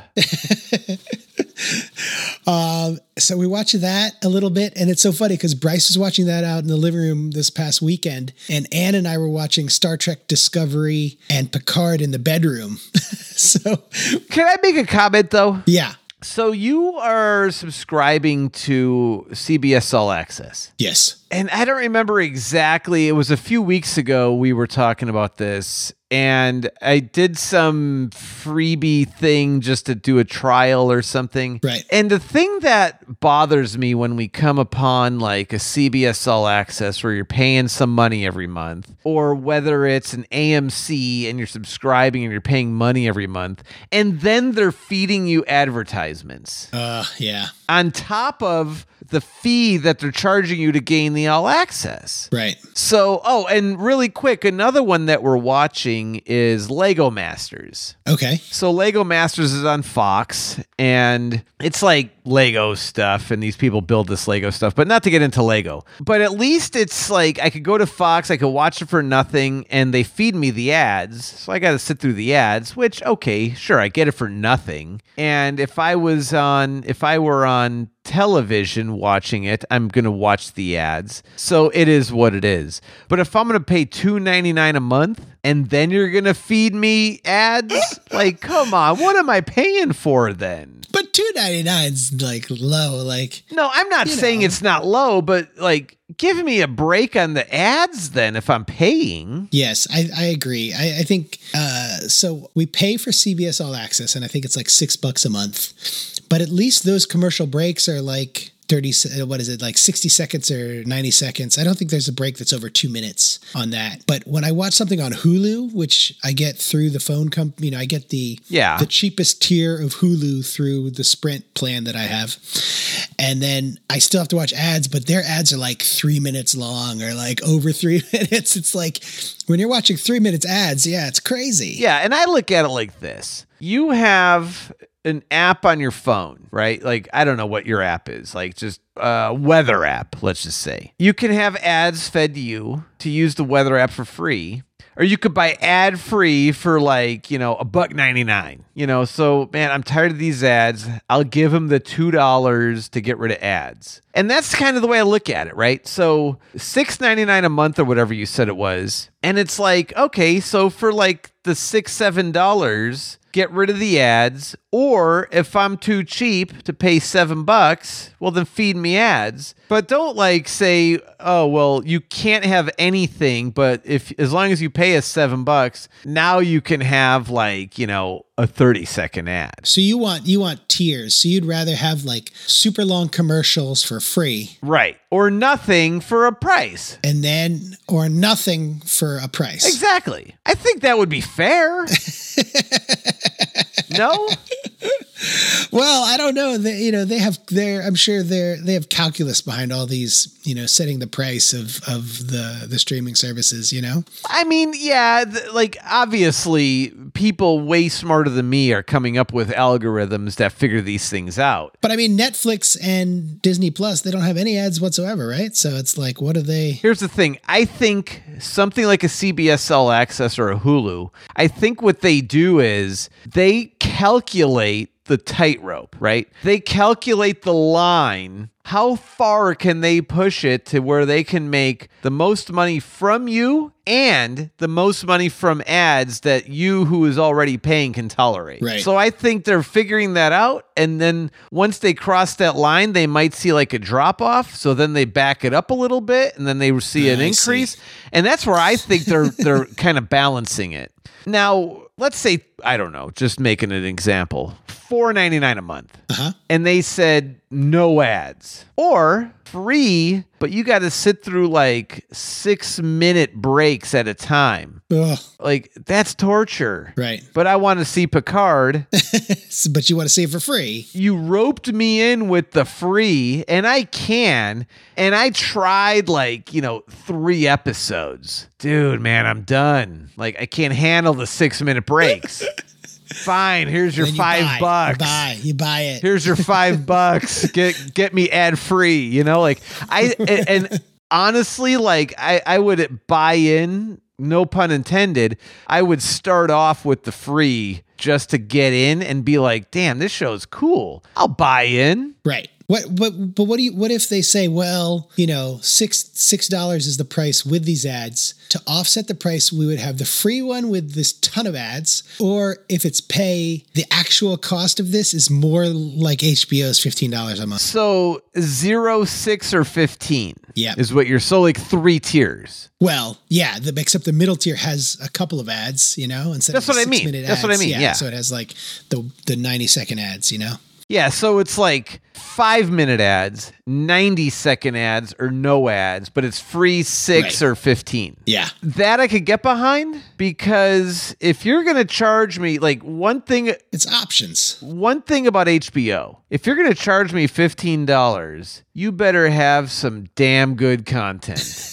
Um, so we watch that a little bit, and it's so funny because Bryce was watching that out in the living room this past weekend, and Ann and I were watching Star Trek Discovery and Picard in the bedroom. So Can I make a comment though? yeah, So you are subscribing to C B S All Access. yes, And I don't remember exactly. It was a few weeks ago we were talking about this, and I did some freebie thing just to do a trial or something. Right. And the thing that bothers me when we come upon like a C B S All Access where you're paying some money every month, or whether it's an A M C and you're subscribing and you're paying money every month, and then they're feeding you advertisements uh, yeah, on top of the fee that they're charging you to gain the all access. right. So, oh, and really quick, another one that we're watching is Lego Masters. Okay, So Lego Masters is on Fox, and it's like Lego stuff, and these people build this Lego stuff, but not to get into Lego. But at least it's like I could go to Fox, I could watch it for nothing, and they feed me the ads. So I got to sit through the ads, which, okay, sure, I get it for nothing. And if I was on, if I were on television watching it, I'm going to watch the ads. So it is what it is. But if I'm going to pay two ninety-nine a month and then you're going to feed me ads, like, come on, what am I paying for then? but two ninety nine's like low. Like No, I'm not You saying know. it's not low, but like, give me a break on the ads then if I'm paying. yes, I, I agree. I, I think uh, so. We pay for C B S All Access, and I think it's like six bucks a month. But at least those commercial breaks are like thirty, what is it, like sixty seconds or ninety seconds. I don't think there's a break that's over two minutes on that. But when I watch something on Hulu, which I get through the phone company, you know, I get the, Yeah. the cheapest tier of Hulu through the Sprint plan that I have. And then I still have to watch ads, but their ads are like three minutes long or like over three minutes. It's like when you're watching three minutes ads, yeah, it's crazy. Yeah, and I look at it like this. You have an app on your phone, right? Like, I don't know what your app is, like just a weather app, let's just say. You can have ads fed to you to use the weather app for free, or you could buy ad free for like, you know, a buck ninety-nine, you know? So man, I'm tired of these ads. I'll give them the two dollars to get rid of ads. And that's kind of the way I look at it, right? So six ninety-nine a month or whatever you said it was. And it's like, okay, so for like the six, seven dollars, get rid of the ads. Or if I'm too cheap to pay seven bucks, well then feed me ads. But don't like say, oh, well, you can't have anything, but if as long as you pay us seven bucks, now you can have like, you know, a thirty second ad. So you want you want tiers. So you'd rather have like super long commercials for free. Right. Or nothing for a price. And then or nothing for a price. Exactly. I think that would be fair. No? Well, I don't know. They, you know, they have their, I'm sure they're, they have calculus behind all these, you know, setting the price of, of the, the streaming services, you know? I mean, yeah, th- like obviously people way smarter than me are coming up with algorithms that figure these things out. But I mean, Netflix and Disney Plus, they don't have any ads whatsoever, right? So it's like, what are they? Here's the thing. I think something like a C B S All Access or a Hulu, I think what they do is they calculate the tightrope, right? They calculate the line. How far can they push it to where they can make the most money from you and the most money from ads that you who is already paying can tolerate? Right. So I think they're figuring that out. And then once they cross that line, they might see like a drop off. So then they back it up a little bit and then they see an I increase. see. And that's where I think they're they're kind of balancing it. Now, let's say, I don't know, just making an example, four ninety-nine a month. Uh-huh. And they said no ads or free, but you got to sit through like six minute breaks at a time. Ugh, Like that's torture. right. But I want to see Picard. So- but you want to see it for free. You roped me in with the free, and I can. And I tried like, you know, three episodes. Dude, man, I'm done. Like I can't handle the six minute breaks. Fine, here's your Then you five buy, bucks. You buy, you buy it. Here's your five bucks. Get get me ad free. You know, like I and, and honestly, like I, I would buy in, no pun intended. I would start off with the free just to get in and be like, damn, this show's cool. I'll buy in. Right. What, but, but what do you, what if they say, well, you know, six, six dollars is the price with these ads. To offset the price, we would have the free one with this ton of ads. Or if it's pay, the actual cost of this is more like H B O's fifteen dollars a month. So zero, six, or fifteen Yeah. is what you're, so like three tiers. Well, yeah, the, except the middle tier has a couple of ads, you know, instead That's of what I the mean. six-minute That's what I ads. mean, yeah. So it has like the, the ninety second ads, you know? Yeah, so it's like five minute ads, ninety second ads, or no ads, but it's free six Right. or fifteen. Yeah. That I could get behind because if you're going to charge me, like one thing, It's options. one thing about H B O, if you're going to charge me fifteen dollars, you better have some damn good content.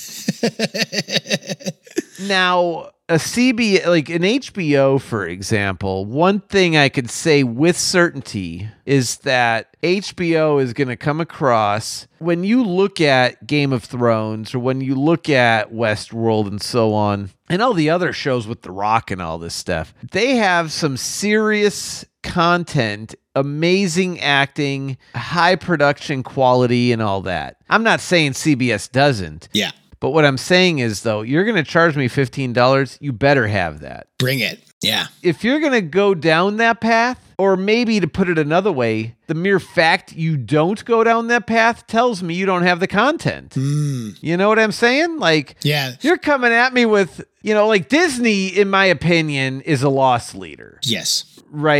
Now, a C B, like an H B O, for example, one thing I could say with certainty is that H B O is going to come across, when you look at Game of Thrones or when you look at Westworld and so on, and all the other shows with The Rock and all this stuff, they have some serious content, amazing acting, high production quality, and all that. I'm not saying C B S doesn't. Yeah. But what I'm saying is, though, you're going to charge me fifteen dollars, you better have that. Bring it. Yeah. If you're going to go down that path, or maybe to put it another way, the mere fact you don't go down that path tells me you don't have the content. Mm. You know what I'm saying? Like, Yeah. you're coming at me with, you know, like Disney, in my opinion, is a loss leader, Yes. right?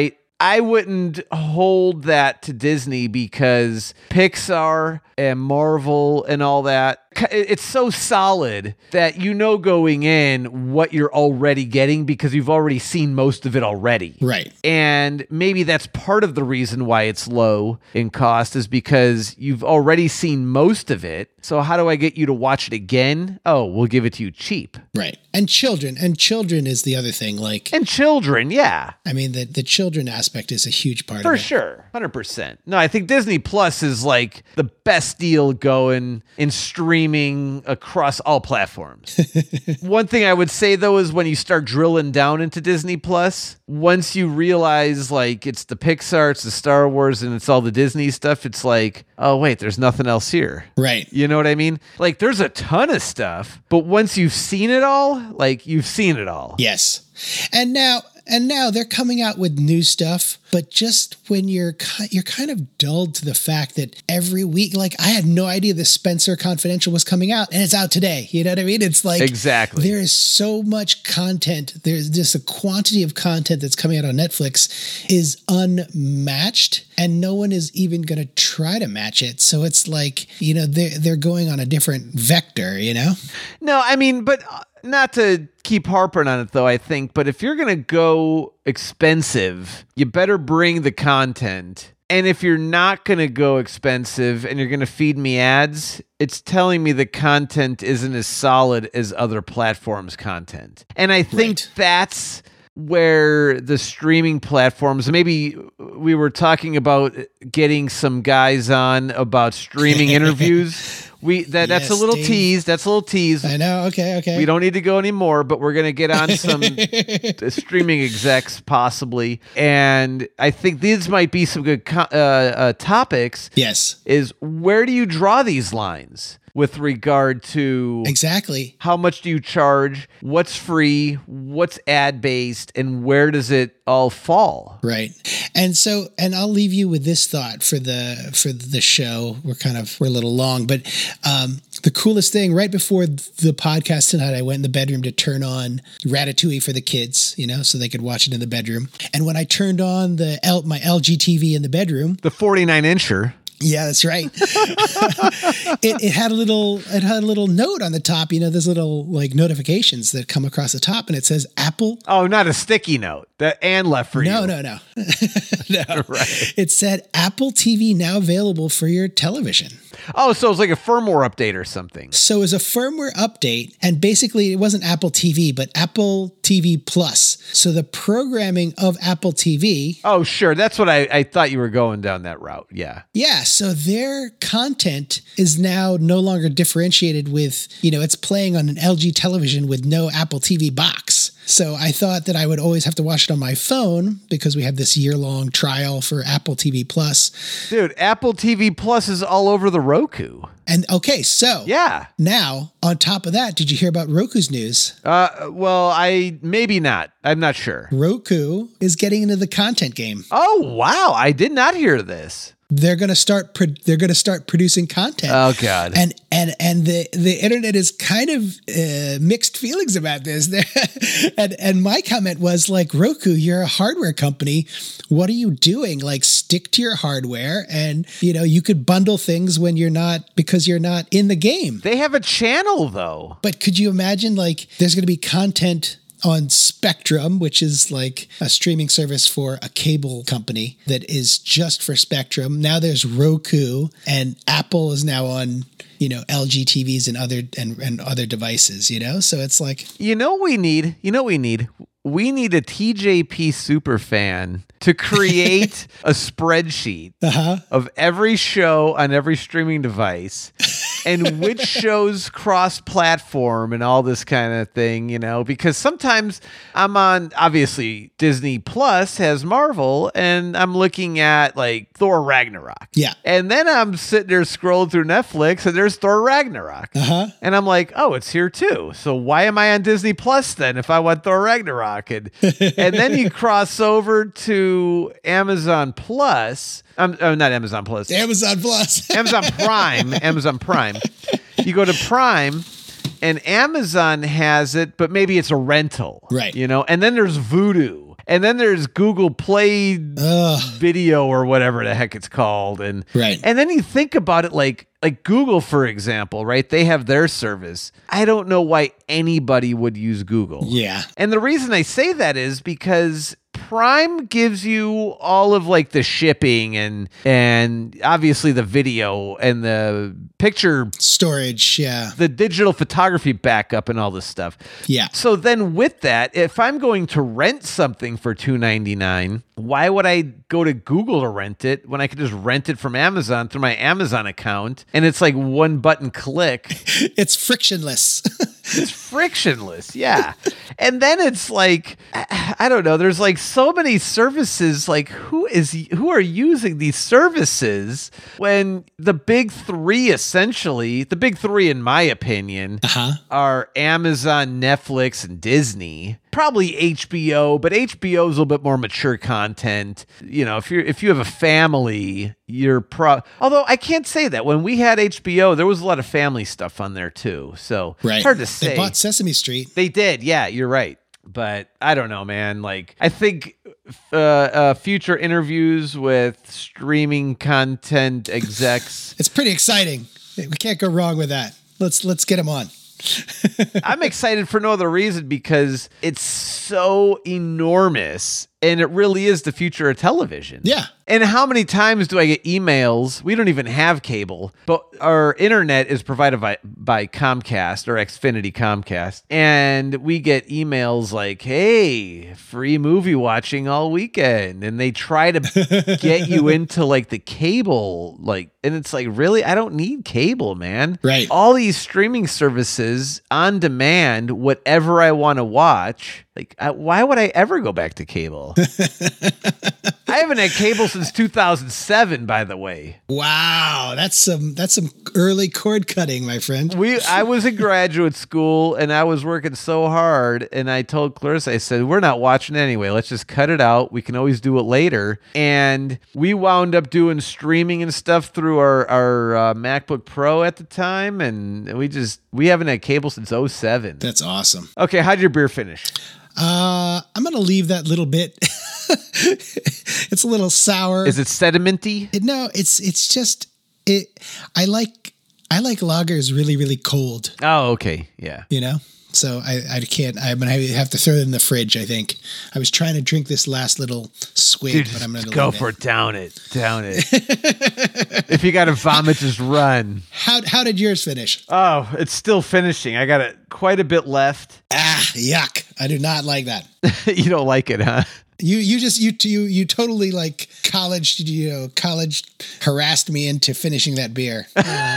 I wouldn't hold that to Disney because Pixar and Marvel and all that, it's so solid that you know going in what you're already getting because you've already seen most of it already. Right. And maybe that's part of the reason why it's low in cost is because you've already seen most of it. So how do I get you to watch it again? Oh, we'll give it to you cheap. Right. And children. And children is the other thing. Like, and children, yeah. I mean, the, the children aspect is a huge part For of it. For sure. one hundred percent. No, I think Disney Plus is like the best deal going in streaming across all platforms. One thing I would say, though, is when you start drilling down into Disney Plus, once you realize like it's the Pixar, it's the Star Wars, and it's all the Disney stuff, it's like, oh, wait, there's nothing else here. Right. You know what I mean? Like, there's a ton of stuff, but once you've seen it all, like, you've seen it all. Yes. And now, and now they're coming out with new stuff, but just when you're ki- you're kind of dulled to the fact that every week, like I had no idea the Spencer Confidential was coming out, and it's out today. You know what I mean? It's like exactly there is so much content. There's just a quantity of content that's coming out on Netflix is unmatched, and no one is even going to try to match it. So it's like, you know, they're they're going on a different vector. You know? No, I mean, but. Uh, Not to keep harping on it, though, I think, but if you're going to go expensive, you better bring the content. And if you're not going to go expensive and you're going to feed me ads, it's telling me the content isn't as solid as other platforms' content. And I think Right. that's where the streaming platforms, maybe we were talking about getting some guys on about streaming interviews. We that that's Yes, a little Dave. tease. That's a little tease. I know. Okay. Okay. We don't need to go anymore, but we're going to get on some streaming execs possibly. And I think these might be some good co- uh, uh, topics. Yes. Is where do you draw these lines with regard to Exactly. how much do you charge? What's free? What's ad-based? And where does it all fall? Right. And so, and I'll leave you with this thought for the, for the show. We're kind of, we're a little long, but um, the coolest thing right before the podcast tonight, I went in the bedroom to turn on Ratatouille for the kids, you know, so they could watch it in the bedroom. And when I turned on the L, my L G T V in the bedroom, The forty-nine incher. yeah, that's right. it, it had a little, it had a little note on the top. You know, there's little like notifications that come across the top, and it says Apple. Oh, not a sticky note. That Ann left for No, you. no, no, no. Right. It said Apple T V now available for your television. Oh, so it's like a firmware update or something. So it's a firmware update, and basically it wasn't Apple T V, but Apple T V Plus. So the programming of Apple T V. Oh, sure. That's what I, I thought you were going down that route. Yeah. Yeah, so their content is now no longer differentiated with, you know, it's playing on an L G television with no Apple T V box. So I thought that I would always have to watch it on my phone because we have this year-long trial for Apple T V Plus. Dude, Apple T V Plus is all over the Roku. And okay, so Yeah. now on top of that, did you hear about Roku's news? Uh, well, I maybe not. I'm not sure. Roku is getting into the content game. Oh, wow. I did not hear this. They're going to start. Pro- they're going to start producing content. Oh, God. And and and the the internet is kind of uh, mixed feelings about this. and and my comment was like, Roku, you're a hardware company. What are you doing? Like, stick to your hardware, and you know you could bundle things when you're not because you're not in the game. They have a channel, though. But could you imagine like there's going to be content on Spectrum, which is like a streaming service for a cable company that is just for Spectrum. Now there's Roku, and Apple is now on, you know, L G T Vs and other and, and other devices, you know? So it's like, You know what we need? You know what we need? We need a T J P superfan to create a spreadsheet uh-huh. of every show on every streaming device and which shows cross-platform and all this kind of thing, you know, because sometimes I'm on, obviously, Disney Plus has Marvel, and I'm looking at, like, Thor Ragnarok. Yeah. And then I'm sitting there scrolling through Netflix, and there's Thor Ragnarok. Uh-huh. And I'm like, oh, it's here too. So why am I on Disney Plus then if I want Thor Ragnarok? And, and then you cross over to Amazon Plus. Um, oh, not Amazon Plus. Amazon Plus. Amazon Prime. Amazon Prime. You go to Prime, and Amazon has it, but maybe it's a rental. Right. You know, and then there's Vudu. And then there's Google Play Ugh. Video or whatever the heck it's called. And Right. and then you think about it like like Google, for example, right? They have their service. I don't know why anybody would use Google. Yeah. And the reason I say that is because Prime gives you all of like the shipping and and obviously the video and the picture, Storage. Yeah. the digital photography backup and all this stuff. Yeah. So then with that, if I'm going to rent something for two ninety-nine, why would I go to Google to rent it when I could just rent it from Amazon through my Amazon account and it's like one button click? It's frictionless. It's frictionless, yeah. And then it's like, I, I don't know, there's like so many services, like who is who are using these services when the big three, essentially, the big three in my opinion, Uh-huh. are Amazon, Netflix, and Disney. Probably H B O, but H B O is a little bit more mature content. You know, if you're if you have a family, you're pro. Although I can't say that when we had H B O, there was a lot of family stuff on there too. So Right. it's hard to say. They bought Sesame Street. They did, yeah, you're right. But I don't know, man. Like, I think uh, uh, future interviews with streaming content execs. It's pretty exciting. We can't go wrong with that. Let's let's get them on. I'm excited for no other reason because it's so enormous and it really is the future of television. Yeah. And how many times do I get emails? We don't even have cable, but our internet is provided by, by Comcast or Xfinity Comcast. And we get emails like, hey, free movie watching all weekend. And they try to get you into like the cable, like, and it's like, really? I don't need cable, man. Right. All these streaming services on demand, whatever I want to watch. Like, I, why would I ever go back to cable? I haven't had cable since two thousand seven, by the way. Wow, that's some that's some early cord cutting, my friend. We I was in graduate school and I was working so hard, and I told Clarissa, I said, we're not watching anyway. Let's just cut it out. We can always do it later. And we wound up doing streaming and stuff through our, our uh, MacBook Pro at the time, and we just we haven't had cable since oh seven. That's awesome. Okay, how'd your beer finish? Uh, I'm gonna leave that little bit. It's a little sour. Is it sedimenty? It, no, it's it's just it. I like I like lagers really really cold. Oh, okay, yeah. You know, so I I can't. I'm gonna have to throw it in the fridge. I think I was trying to drink this last little swig, Dude, but I'm gonna just go leave for it. it. Down it. Down it. If you got to vomit, just run. How how did yours finish? Oh, it's still finishing. I got a, quite a bit left. Ah, yuck! I do not like that. You don't like it, huh? You you just you you you totally like college you know college harassed me into finishing that beer.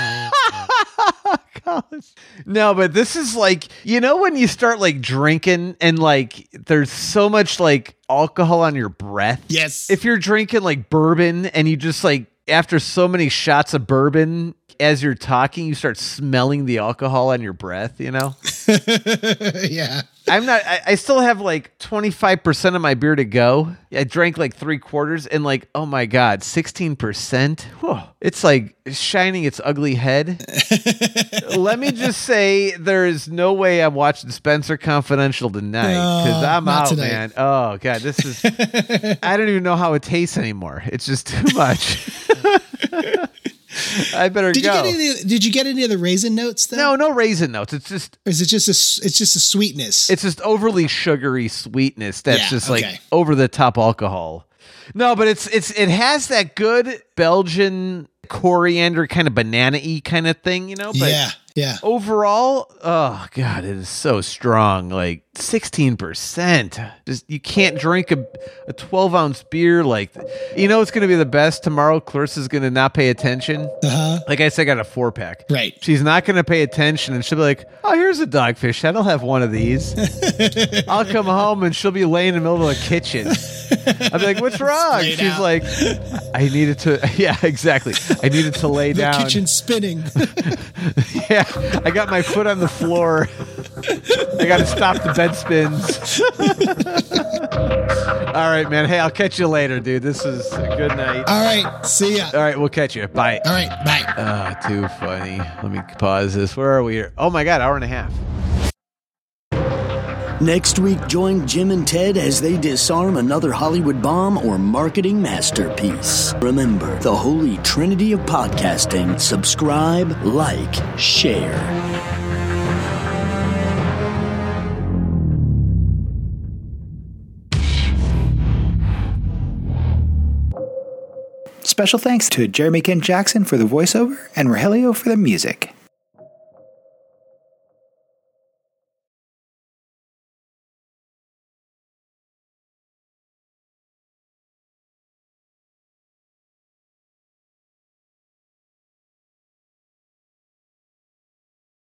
No, but this is like, you know, when you start like drinking and like there's so much like alcohol on your breath. Yes. If you're drinking like bourbon and you just like after so many shots of bourbon, as you're talking, you start smelling the alcohol on your breath, you know? Yeah. I'm not, I, I still have like twenty-five percent of my beer to go. I drank like three quarters and like, oh my God, sixteen percent. Whew. It's like shining its ugly head. Let me just say, there is no way I'm watching Spencer Confidential tonight because No, I'm not out, tonight. man. Oh God, this is, I don't even know how it tastes anymore. It's just too much. I better Did go. you get any? Did you get any of the raisin notes though? no, no raisin notes. It's just, Or is it just a? s- It's just a sweetness. it's just overly sugary sweetness that's Yeah, just okay. like over the top alcohol. No, but it's it's it has that good Belgian coriander kind of banana-y kind of thing, you know? But yeah. Yeah. overall, oh God, it is so strong. Like sixteen percent. Just you can't drink a, a twelve ounce beer like you know it's gonna be the best tomorrow. Clarissa's gonna not pay attention. Uh huh. Like I said, I got a four pack. Right. She's not going to pay attention and she'll be like, oh, here's a dogfish head. I'll have one of these. I'll come home and she'll be laying in the middle of the kitchen. I'll be like, what's wrong? Splayed She's out. like, I needed to, yeah, exactly. I needed to lay The down. kitchen spinning. Yeah, I got my foot on the floor. I got to stop the bed spins. All right, man. Hey, I'll catch you later, dude. This is a good night. All right. See ya. All right, we'll catch you. Bye. All right. Bye. Ah, too funny. Let me pause this. Where are we here? Oh my God, hour and a half. Next week, join Jim and Ted as they disarm another Hollywood bomb or marketing masterpiece. Remember, the holy trinity of podcasting: subscribe, like, share. Special thanks to Jeremy Kent Jackson for the voiceover and Rogelio for the music.